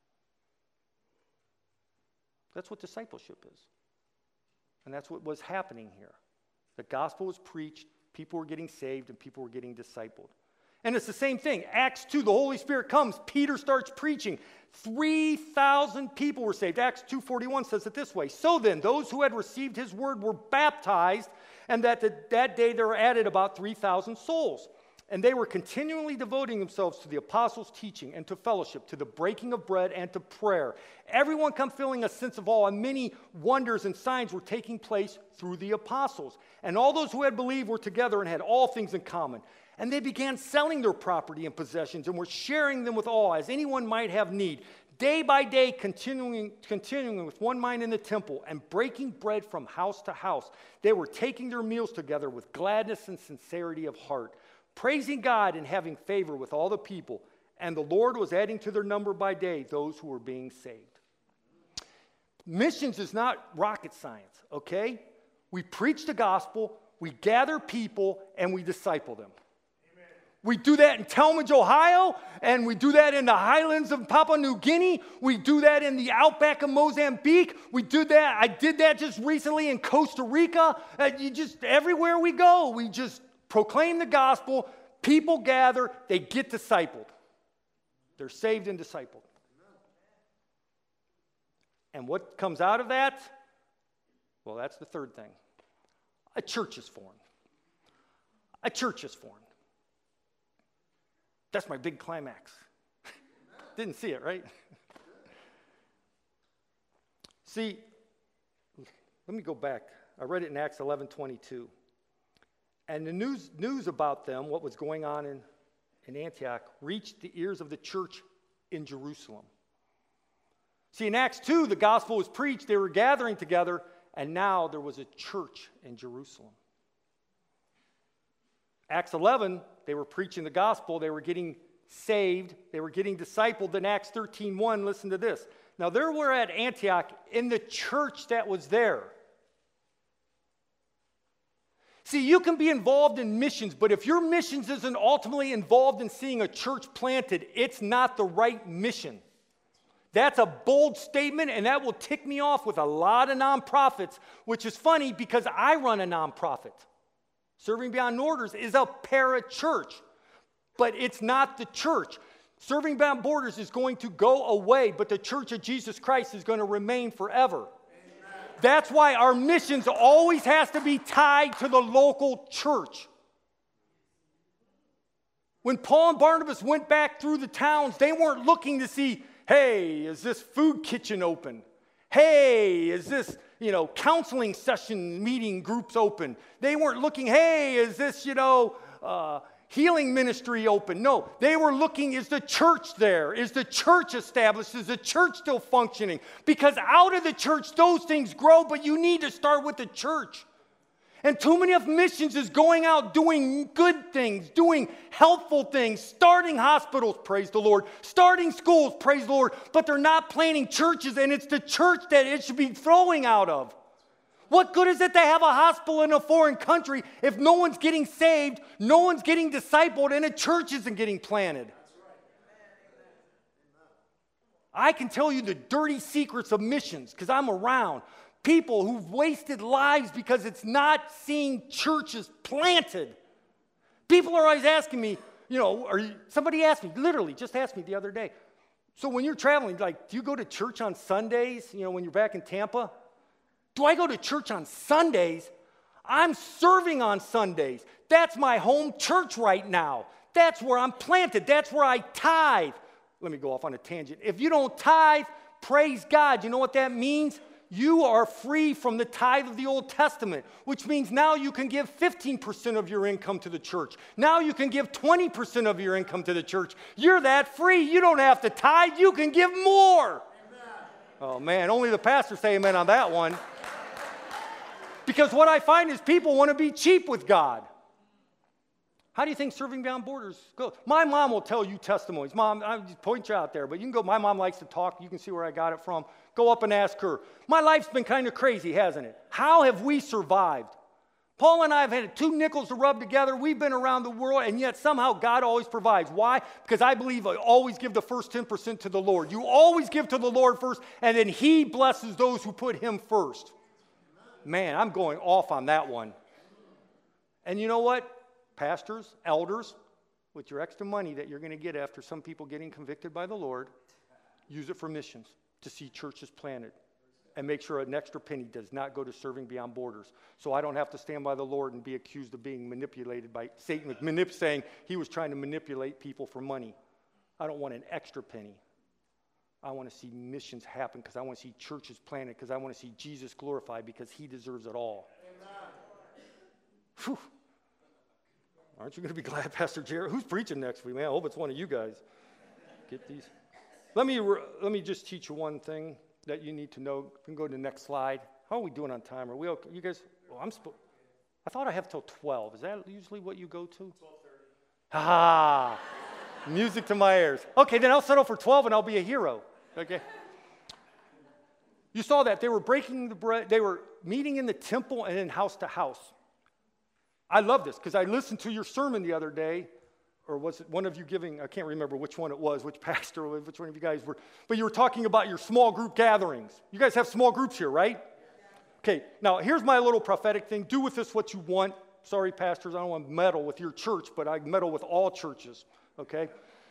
That's what discipleship is. And that's what was happening here. The gospel was preached, people were getting saved, and people were getting discipled. And it's the same thing. Acts 2, the Holy Spirit comes, Peter starts preaching. 3,000 people were saved. Acts 2:41 says it this way. So then, those who had received his word were baptized, and that day there were added about 3,000 souls. And they were continually devoting themselves to the apostles' teaching and to fellowship, to the breaking of bread and to prayer. Everyone come feeling a sense of awe, and many wonders and signs were taking place through the apostles. And all those who had believed were together and had all things in common. And they began selling their property and possessions and were sharing them with all, as anyone might have need. Day by day, continuing with one mind in the temple and breaking bread from house to house. They were taking their meals together with gladness and sincerity of heart, praising God and having favor with all the people. And the Lord was adding to their number by day those who were being saved. Missions is not rocket science, okay? We preach the gospel, we gather people, and we disciple them. Amen. We do that in Talmadge, Ohio, and we do that in the highlands of Papua New Guinea. We do that in the outback of Mozambique. We do that. I did that just recently in Costa Rica. Everywhere we go, we just proclaim the gospel. People gather. They get discipled. They're saved and discipled. And what comes out of that? Well, that's the third thing. A church is formed. A church is formed. That's my big climax. Didn't see it, right? See, let me go back. I read it in Acts 11:22. And the news about them, what was going on in Antioch, reached the ears of the church in Jerusalem. See, in Acts 2, the gospel was preached, they were gathering together, and now there was a church in Jerusalem. Acts 11, they were preaching the gospel, they were getting saved, they were getting discipled. In Acts 13:1, listen to this. Now, there were at Antioch in the church that was there. See, you can be involved in missions, but if your missions isn't ultimately involved in seeing a church planted, it's not the right mission. That's a bold statement, and that will tick me off with a lot of nonprofits, which is funny because I run a nonprofit. Serving Beyond Borders is a para-church, but it's not the church. Serving Beyond Borders is going to go away, but the Church of Jesus Christ is going to remain forever. Amen. That's why our missions always has to be tied to the local church. When Paul and Barnabas went back through the towns, they weren't looking to see, hey, is this food kitchen open? Hey, is this, counseling session meeting groups open? They weren't looking, hey, is this, healing ministry open? No, they were looking, is the church there? Is the church established? Is the church still functioning? Because out of the church, those things grow, but you need to start with the church. And too many of missions is going out doing good things, doing helpful things, starting hospitals, praise the Lord, starting schools, praise the Lord, but they're not planting churches, and it's the church that it should be flowing out of. What good is it to have a hospital in a foreign country if no one's getting saved, no one's getting discipled, and a church isn't getting planted? I can tell you the dirty secrets of missions because I'm around. People who've wasted lives because it's not seeing churches planted. People are always asking me, somebody asked me, literally just asked me the other day, so when you're traveling, do you go to church on Sundays, when you're back in Tampa? Do I go to church on Sundays? I'm serving on Sundays. That's my home church right now. That's where I'm planted. That's where I tithe. Let me go off on a tangent. If you don't tithe, praise God. You know what that means? You are free from the tithe of the Old Testament, which means now you can give 15% of your income to the church. Now you can give 20% of your income to the church. You're that free. You don't have to tithe. You can give more. Amen. Oh, man, only the pastors say amen on that one. Because what I find is people want to be cheap with God. How do you think Serving Beyond Borders goes? My mom will tell you testimonies. Mom, I'll just point you out there, but you can go. My mom likes to talk. You can see where I got it from. Go up and ask her. My life's been kind of crazy, hasn't it? How have we survived? Paul and I have had 2 nickels to rub together. We've been around the world, and yet somehow God always provides. Why? Because I believe I always give the first 10% to the Lord. You always give to the Lord first, and then He blesses those who put Him first. Man, I'm going off on that one. And you know what? Pastors, elders, with your extra money that you're going to get after some people getting convicted by the Lord, use it for missions to see churches planted and make sure an extra penny does not go to Serving Beyond Borders. So I don't have to stand by the Lord and be accused of being manipulated by Satan, saying he was trying to manipulate people for money. I don't want an extra penny. I want to see missions happen because I want to see churches planted because I want to see Jesus glorified because He deserves it all. Whew. Aren't you going to be glad, Pastor Jared? Who's preaching next week, man? I hope it's one of you guys. Get these. Let me just teach you one thing that you need to know. We can go to the next slide. How are we doing on time? Are we okay? You guys? I thought I have till 12. Is that usually what you go to? 12:30. Ah, music to my ears. Okay, then I'll settle for 12 and I'll be a hero. Okay. You saw that they were breaking the bread. They were meeting in the temple and in house to house. I love this because I listened to your sermon the other day, or was it one of you giving, I can't remember which one it was, which pastor, which one of you guys were, but you were talking about your small group gatherings. You guys have small groups here, right? Okay, now here's my little prophetic thing. Do with this what you want. Sorry, pastors, I don't want to meddle with your church, but I meddle with all churches, okay?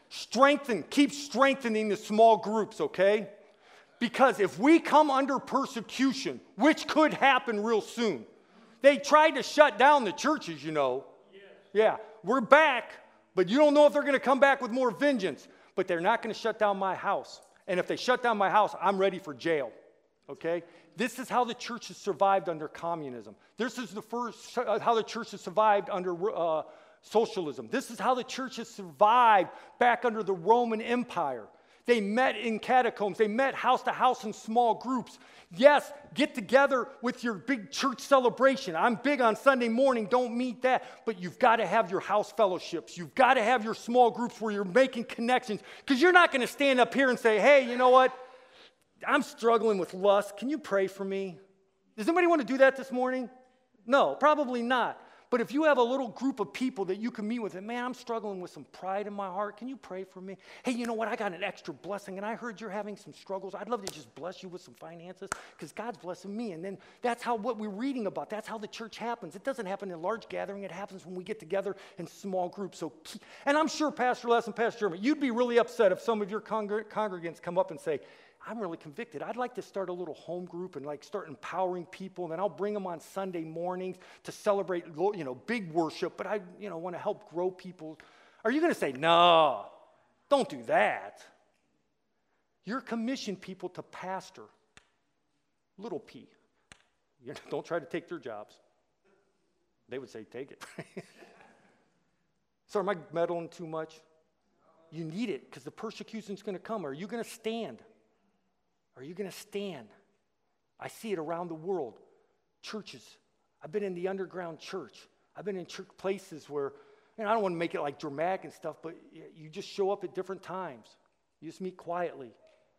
Keep strengthening the small groups, okay? Because if we come under persecution, which could happen real soon, they tried to shut down the churches, you know. Yeah, we're back, but you don't know if they're going to come back with more vengeance. But they're not going to shut down my house. And if they shut down my house, I'm ready for jail, okay? This is how the church has survived under communism. This is how the church has survived under socialism. This is how the church has survived back under the Roman Empire. They met in catacombs. They met house to house in small groups. Yes, get together with your big church celebration. I'm big on Sunday morning. Don't meet that. But you've got to have your house fellowships. You've got to have your small groups where you're making connections. Because you're not going to stand up here and say, hey, you know what? I'm struggling with lust. Can you pray for me? Does anybody want to do that this morning? No, probably not. But if you have a little group of people that you can meet with, and man, I'm struggling with some pride in my heart. Can you pray for me? Hey, you know what? I got an extra blessing, and I heard you're having some struggles. I'd love to just bless you with some finances because God's blessing me. And then that's how what we're reading about. That's how the church happens. It doesn't happen in large gathering. It happens when we get together in small groups. And I'm sure Pastor Les and Pastor Jeremy, you'd be really upset if some of your congregants come up and say, I'm really convicted. I'd like to start a little home group and like start empowering people, and then I'll bring them on Sunday mornings to celebrate, you know, big worship, but I, you know, want to help grow people. Are you going to say, no, don't do that? You're commissioned people to pastor. Little p. You know, don't try to take their jobs. They would say, take it. So am I meddling too much? You need it because the persecution's going to come. Are you going to stand? Are you going to stand? I see it around the world. Churches. I've been in the underground church. I've been in church places where, and I don't want to make it like dramatic and stuff, but you just show up at different times. You just meet quietly.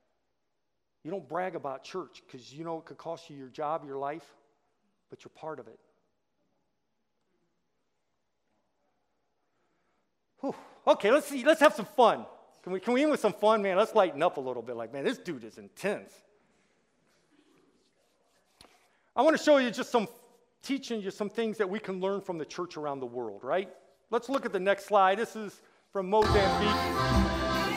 You don't brag about church because you know it could cost you your job, your life, but you're part of it. Whew. Okay, let's see. Let's have some fun. Can we end with some fun, man? Let's lighten up a little bit. Like, man, this dude is intense. I want to show you just teaching you some things that we can learn from the church around the world, right? Let's look at the next slide. This is from Mozambique.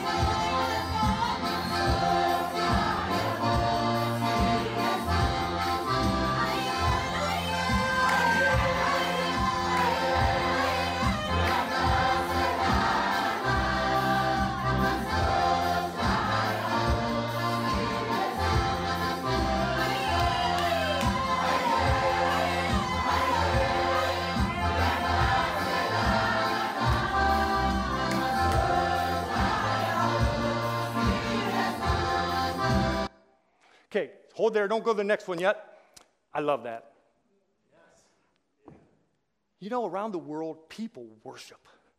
Okay, hold there. Don't go to the next one yet. I love that. Yes. You know, around the world, people worship.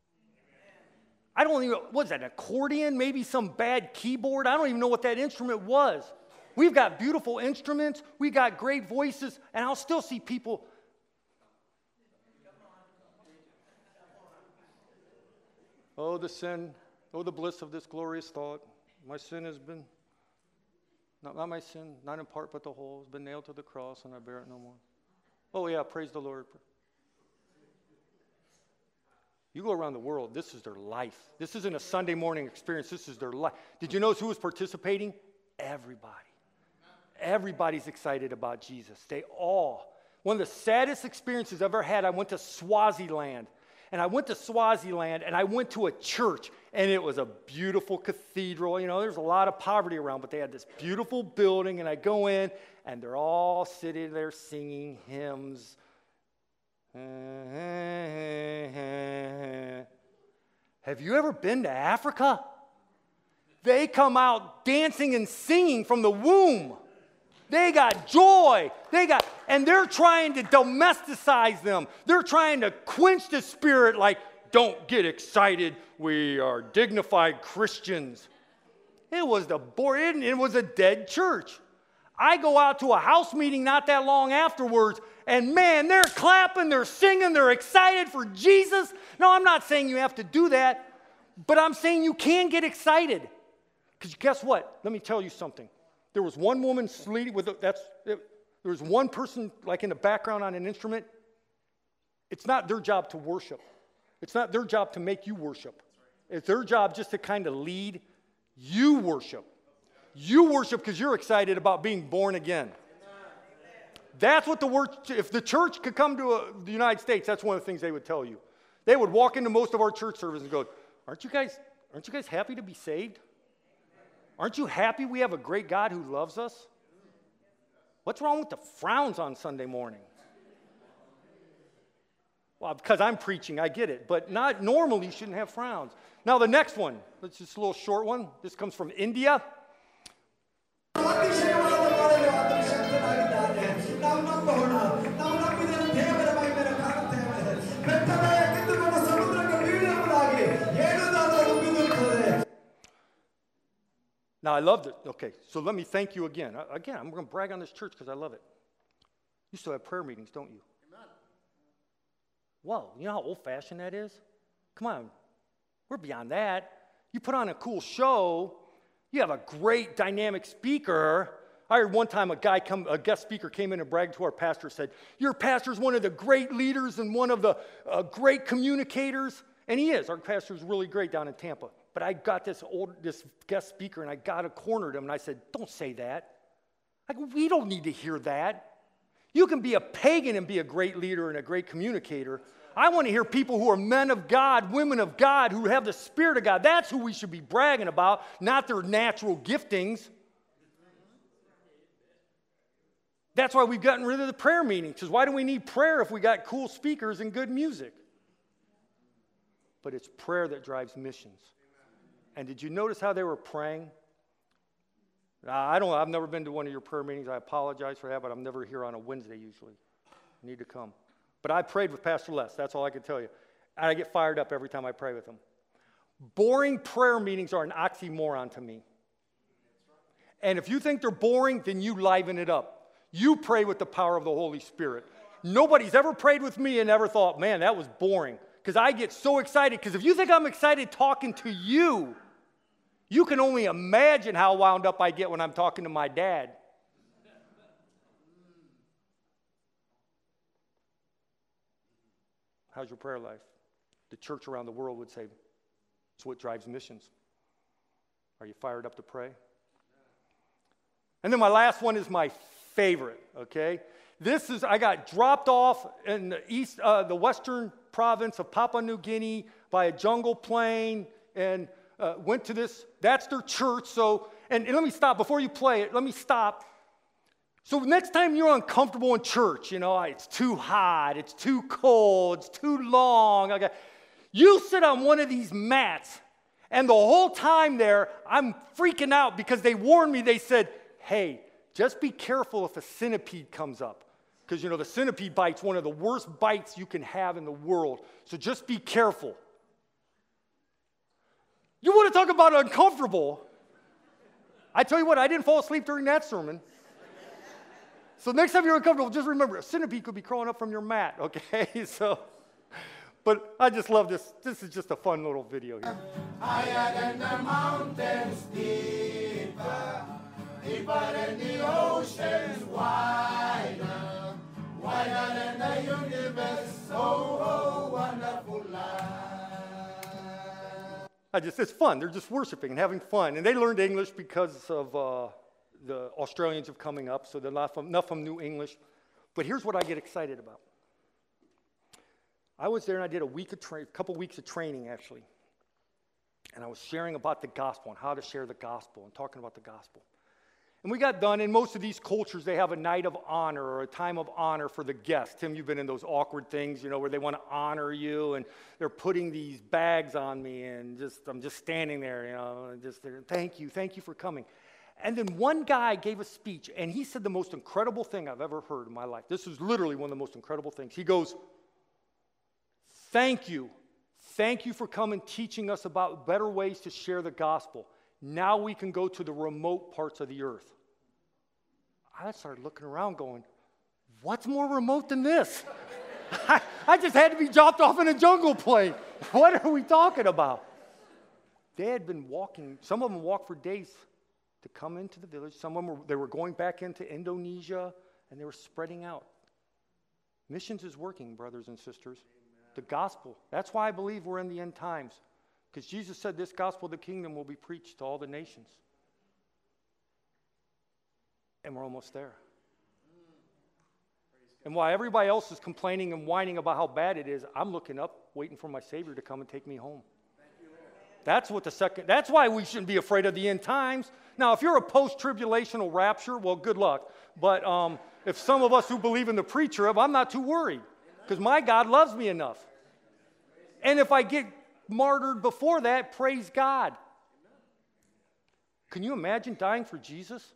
I don't even, what is that, an accordion? Maybe some bad keyboard? I don't even know what that instrument was. We've got beautiful instruments. We got great voices. And I'll still see people. Oh, the sin. Oh, the bliss of this glorious thought. My sin has been... Not my sin, not in part but the whole, has been nailed to the cross, and I bear it no more. Oh yeah, praise the Lord. You go around the world, this is their life. This isn't a Sunday morning experience, this is their life. Did you notice who was participating? Everybody. Everybody's excited about Jesus. One of the saddest experiences I've ever had, I went to Swaziland. And I went to Swaziland, and I went to a church, and it was a beautiful cathedral. You know, there's a lot of poverty around, but they had this beautiful building, and I go in, and they're all sitting there singing hymns. Have you ever been to Africa? They come out dancing and singing from the womb. They got joy. And they're trying to domesticize them. They're trying to quench the spirit like, don't get excited. We are dignified Christians. It was it was a dead church. I go out to a house meeting not that long afterwards, and man, they're clapping, they're singing, they're excited for Jesus. No, I'm not saying you have to do that, But I'm saying you can get excited. Because guess what? Let me tell you something. There was one woman leading with there was one person like in the background on an instrument. It's not their job to worship. It's not their job to make you worship. It's their job just to kind of lead. You worship. You worship because you're excited about being born again. That's what the word, if the church could come to the United States, that's one of the things they would tell you. They would walk into most of our church services and go, aren't you guys happy to be saved? Aren't you happy we have a great God who loves us? What's wrong with the frowns on Sunday morning? Well, because I'm preaching, I get it. But not normally, you shouldn't have frowns. Now, the next one, it's just a little short one. This comes from India. Now, I loved it. Okay, so let me thank you again. Again, I'm going to brag on this church because I love it. You still have prayer meetings, don't you? Amen. Whoa, you know how old-fashioned that is? Come on, we're beyond that. You put on a cool show. You have a great dynamic speaker. I heard one time a guest speaker came in and bragged to our pastor, said, your pastor's one of the great leaders and one of the great communicators. And he is. Our pastor's really great down in Tampa. But I got this guest speaker, and I got cornered him, and I said, don't say that. We don't need to hear that. You can be a pagan and be a great leader and a great communicator. I want to hear people who are men of God, women of God, who have the Spirit of God. That's who we should be bragging about, not their natural giftings. That's why we've gotten rid of the prayer meetings, because why do we need prayer if we got cool speakers and good music? But it's prayer that drives missions. And did you notice how they were praying? I've never been to one of your prayer meetings. I apologize for that, but I'm never here on a Wednesday usually. I need to come. But I prayed with Pastor Les. That's all I can tell you. And I get fired up every time I pray with him. Boring prayer meetings are an oxymoron to me. And if you think they're boring, then you liven it up. You pray with the power of the Holy Spirit. Nobody's ever prayed with me and ever thought, man, that was boring. Because I get so excited. Because if you think I'm excited talking to you, you can only imagine how wound up I get when I'm talking to my dad. How's your prayer life? The church around the world would say, it's what drives missions. Are you fired up to pray? And then my last one is my favorite, okay? I got dropped off in the western province of Papua New Guinea by a jungle plane and went to this, that's their church. So, and let me stop, before you play it, let me stop. So next time you're uncomfortable in church, it's too hot, it's too cold, it's too long. You sit on one of these mats, and the whole time there, I'm freaking out because they warned me, they said, hey, just be careful if a centipede comes up. Because, the centipede bite's one of the worst bites you can have in the world. So just be careful. You want to talk about uncomfortable? I tell you what, I didn't fall asleep during that sermon. So next time you're uncomfortable, just remember, a centipede could be crawling up from your mat, okay? But I just love this. This is just a fun little video here. Higher than the mountains, deeper, deeper than the oceans, wider, wider than the universe, oh, wonderful life. It's fun. They're just worshiping and having fun. And they learned English because of the Australians have coming up, so they're not from New English. But here's what I get excited about. I was there and I did a couple weeks of training, actually. And I was sharing about the gospel and how to share the gospel and talking about the gospel. And we got done. In most of these cultures, they have a night of honor or a time of honor for the guest. Tim, you've been in those awkward things, where they want to honor you, and they're putting these bags on me, and I'm just standing there, thank you for coming. And then one guy gave a speech, and he said the most incredible thing I've ever heard in my life. This is literally one of the most incredible things. He goes, thank you for coming, teaching us about better ways to share the gospel. Now we can go to the remote parts of the earth. I started looking around going, what's more remote than this? I just had to be dropped off in a jungle plane. What are we talking about? they had been walking, some of them walked for days to come into the village. Some of them they were going back into Indonesia, and they were spreading out. Missions is working, brothers and sisters. Amen. The gospel. That's why I believe we're in the end times. Because Jesus said this gospel of the kingdom will be preached to all the nations. And we're almost there. And while everybody else is complaining and whining about how bad it is, I'm looking up, waiting for my Savior to come and take me home. That's why we shouldn't be afraid of the end times. Now, if you're a post-tribulational rapture, well, good luck. But if some of us who believe in the preacher of, I'm not too worried. Because my God loves me enough. And if I get martyred before that, praise God. Can you imagine dying for Jesus?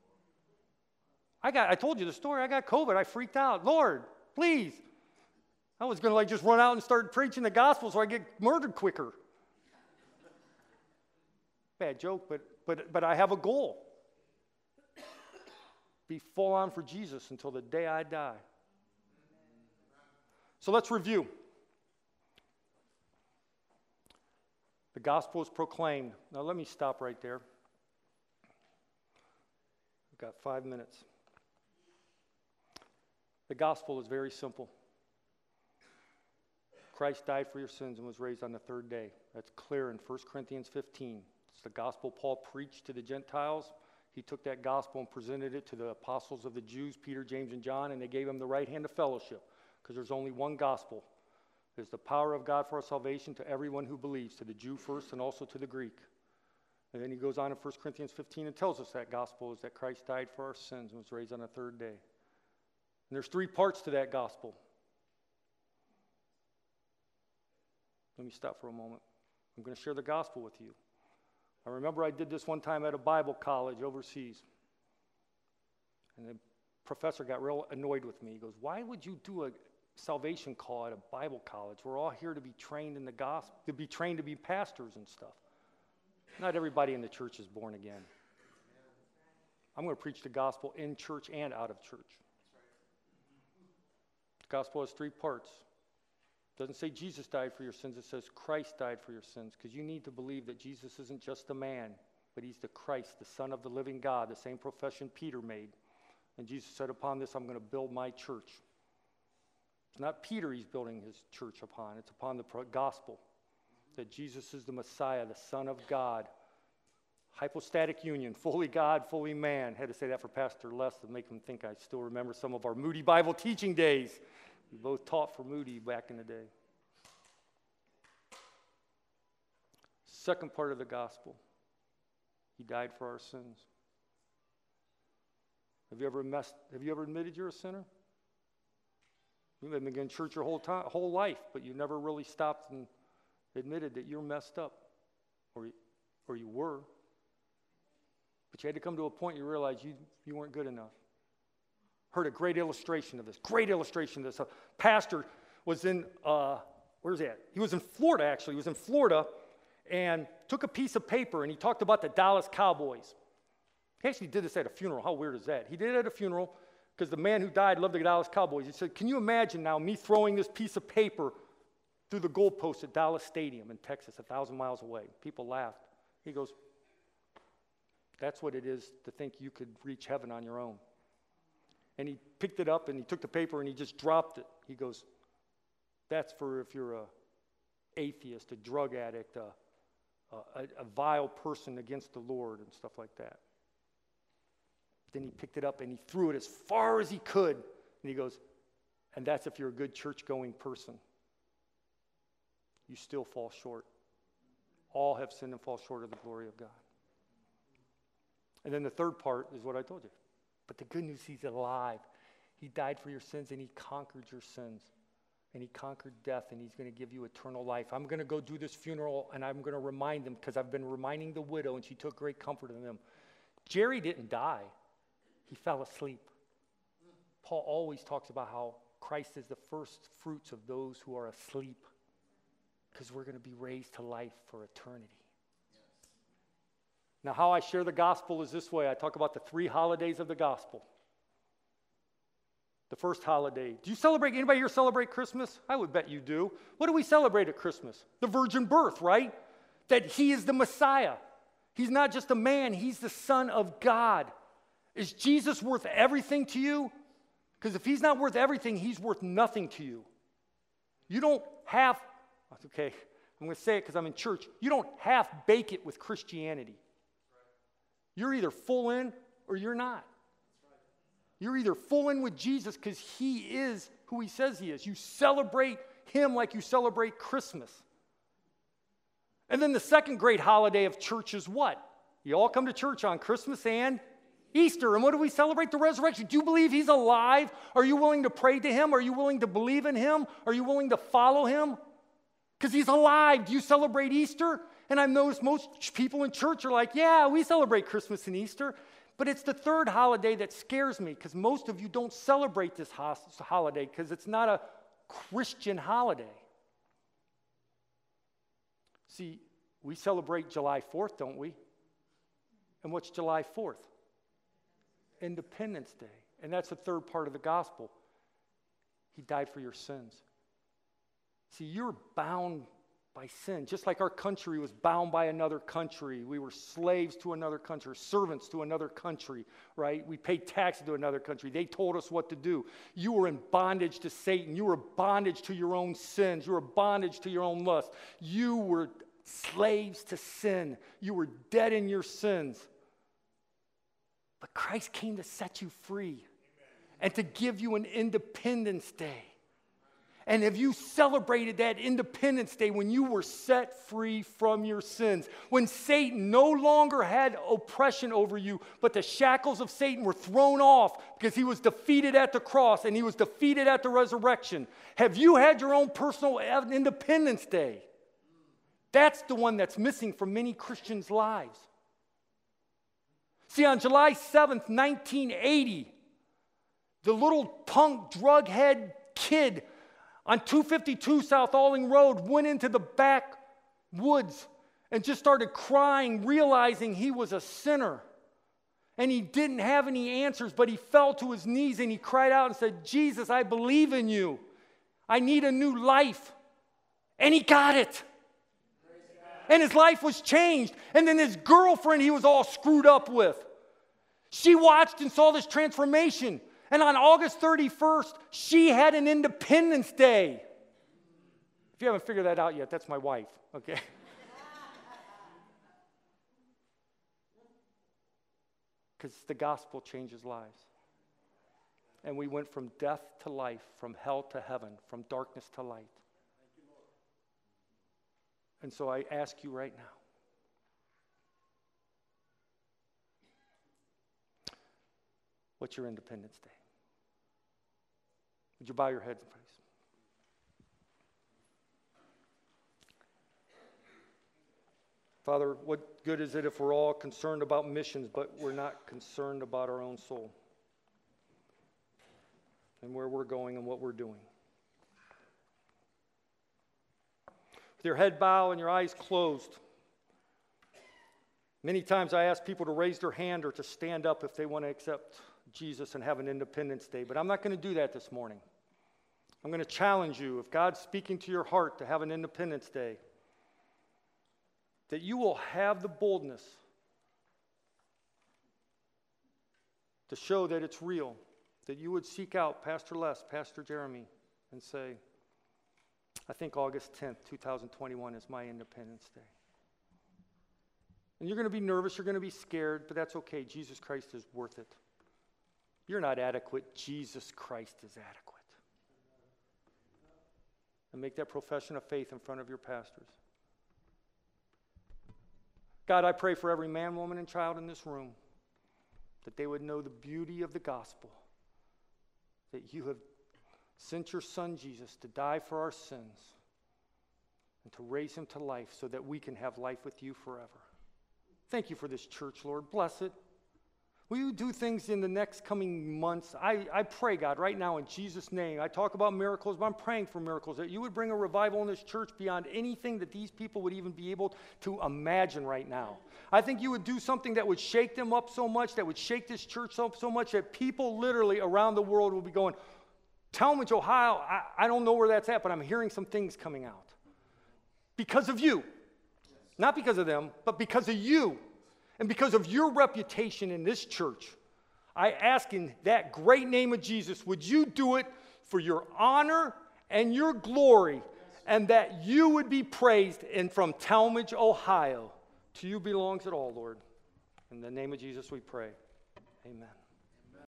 I told you the story. I got COVID. I freaked out. Lord, please. I was going to just run out and start preaching the gospel so I get murdered quicker. Bad joke, but I have a goal. Be full on for Jesus until the day I die. So let's review. The gospel is proclaimed. Now let me stop right there. We've got 5 minutes. The gospel is very simple. Christ died for your sins and was raised on the third day. That's clear in 1 Corinthians 15. It's the gospel Paul preached to the Gentiles. He took that gospel and presented it to the apostles of the Jews, Peter, James, and John, and they gave him the right hand of fellowship, because there's only one gospel. There's the power of God for our salvation to everyone who believes, to the Jew first and also to the Greek. And then he goes on in 1 Corinthians 15 and tells us that gospel is that Christ died for our sins and was raised on the third day. And there's 3 parts to that gospel. Let me stop for a moment. I'm going to share the gospel with you. I remember I did this one time at a Bible college overseas. And the professor got real annoyed with me. He goes, "Why would you do a salvation call at a Bible college? We're all here to be trained in the gospel, to be trained to be pastors and stuff. Not everybody in the church is born again. I'm going to preach the gospel in church and out of church." The gospel has 3 parts. It doesn't say Jesus died for your sins. It says Christ died for your sins, because you need to believe that Jesus isn't just a man, but he's the Christ, the Son of the living God, the same profession Peter made. And Jesus said, "Upon this I'm going to build my church." It's not Peter he's building his church upon. It's upon the gospel that Jesus is the Messiah, the Son of God. Hypostatic union, fully God, fully man. Had to say that for Pastor Les to make him think I still remember some of our Moody Bible teaching days. We both taught for Moody back in the day. Second part of the gospel. He died for our sins. Have you ever admitted you're a sinner? You've been in church your whole life, but you never really stopped and admitted that you're messed up, or you were. But you had to come to a point you realized you weren't good enough. Heard a great illustration of this. A pastor was in, where's he at? He was in Florida, actually. He was in Florida and took a piece of paper and he talked about the Dallas Cowboys. He actually did this at a funeral. How weird is that? He did it at a funeral because the man who died loved the Dallas Cowboys. He said, "Can you imagine now me throwing this piece of paper through the goalpost at Dallas Stadium in Texas, 1,000 miles away?" People laughed. He goes, "That's what it is to think you could reach heaven on your own." And he picked it up and he took the paper and he just dropped it. He goes, "That's for if you're a atheist, a drug addict, a vile person against the Lord," and stuff like that. Then he picked it up and he threw it as far as he could. And he goes, "And that's if you're a good church-going person. You still fall short. All have sinned and fall short of the glory of God." And then the third part is what I told you. But the good news, he's alive. He died for your sins and he conquered your sins. And he conquered death and he's going to give you eternal life. I'm going to go do this funeral and I'm going to remind them, because I've been reminding the widow and she took great comfort in them. Jerry didn't die. He fell asleep. Paul always talks about how Christ is the first fruits of those who are asleep, because we're going to be raised to life for eternity. Now, how I share the gospel is this way. I talk about the 3 holidays of the gospel. The first holiday. Do you celebrate? Anybody here celebrate Christmas? I would bet you do. What do we celebrate at Christmas? The virgin birth, right? that he is the Messiah. He's not just a man, he's the Son of God. Is Jesus worth everything to you? Because if he's not worth everything, he's worth nothing to you. You don't have, okay, I'm going to say it because I'm in church. You don't half bake it with Christianity. You're either full in or you're not. You're either full in with Jesus because he is who he says he is. You celebrate him like you celebrate Christmas. And then the second great holiday of church is what? You all come to church on Christmas and Easter. And what do we celebrate? The resurrection. Do you believe he's alive? Are you willing to pray to him? Are you willing to believe in him? Are you willing to follow him? Because he's alive. Do you celebrate Easter? And I've noticed most people in church are like, yeah, we celebrate Christmas and Easter. But it's the third holiday that scares me because most of you don't celebrate this holiday because it's not a Christian holiday. See, we celebrate July 4th, don't we? And what's July 4th? Independence Day. And that's the third part of the gospel. He died for your sins. See, you're bound by sin, just like our country was bound by another country. We were slaves to another country, servants to another country, right? We paid taxes to another country. They told us what to do. You were in bondage to Satan. You were bondage to your own sins. You were bondage to your own lust. You were slaves to sin. You were dead in your sins. But Christ came to set you free and to give you an Independence Day. And have you celebrated that Independence Day when you were set free from your sins? When Satan no longer had oppression over you, but the shackles of Satan were thrown off because he was defeated at the cross and he was defeated at the resurrection. Have you had your own personal Independence Day? That's the one that's missing from many Christians' lives. See, on July 7th, 1980, the little punk drug-head kid on 252 South Alling Road went into the backwoods and just started crying, realizing he was a sinner. And he didn't have any answers, but he fell to his knees and he cried out and said, Jesus, I believe in you. I need a new life. And he got it. And his life was changed. And then his girlfriend he was all screwed up with, she watched and saw this transformation. And on August 31st, she had an Independence Day. If you haven't figured that out yet, that's my wife, okay? Because the gospel changes lives. And we went from death to life, from hell to heaven, from darkness to light. And so I ask you right now, what's your Independence Day? Would you bow your heads, please? Father, what good is it if we're all concerned about missions, but we're not concerned about our own soul and where we're going and what we're doing? With your head bowed and your eyes closed, many times I ask people to raise their hand or to stand up if they want to accept Jesus and have an Independence Day, but I'm not going to do that this morning. I'm going to challenge you, if God's speaking to your heart to have an Independence Day, that you will have the boldness to show that it's real, that you would seek out Pastor Les, Pastor Jeremy, and say, I think August 10th, 2021 is my Independence Day. And you're going to be nervous, you're going to be scared, but that's okay. Jesus Christ is worth it. You're not adequate. Jesus Christ is adequate. And make that profession of faith in front of your pastors. God, I pray for every man, woman, and child in this room that they would know the beauty of the gospel, that you have sent your son Jesus to die for our sins and to raise him to life so that we can have life with you forever. Thank you for this church, Lord. Bless it. Will you do things in the next coming months? I pray, God, right now in Jesus' name. I talk about miracles, but I'm praying for miracles, that you would bring a revival in this church beyond anything that these people would even be able to imagine right now. I think you would do something that would shake them up so much, that would shake this church up so much that people literally around the world will be going, Talmadge, Ohio, I don't know where that's at, but I'm hearing some things coming out. Because of you. Not because of them, but because of you and because of your reputation in this church. I ask in that great name of Jesus, would you do it for your honor and your glory, and that you would be praised. And from Talmadge, Ohio, to you belongs it all, Lord. In the name of Jesus we pray. Amen.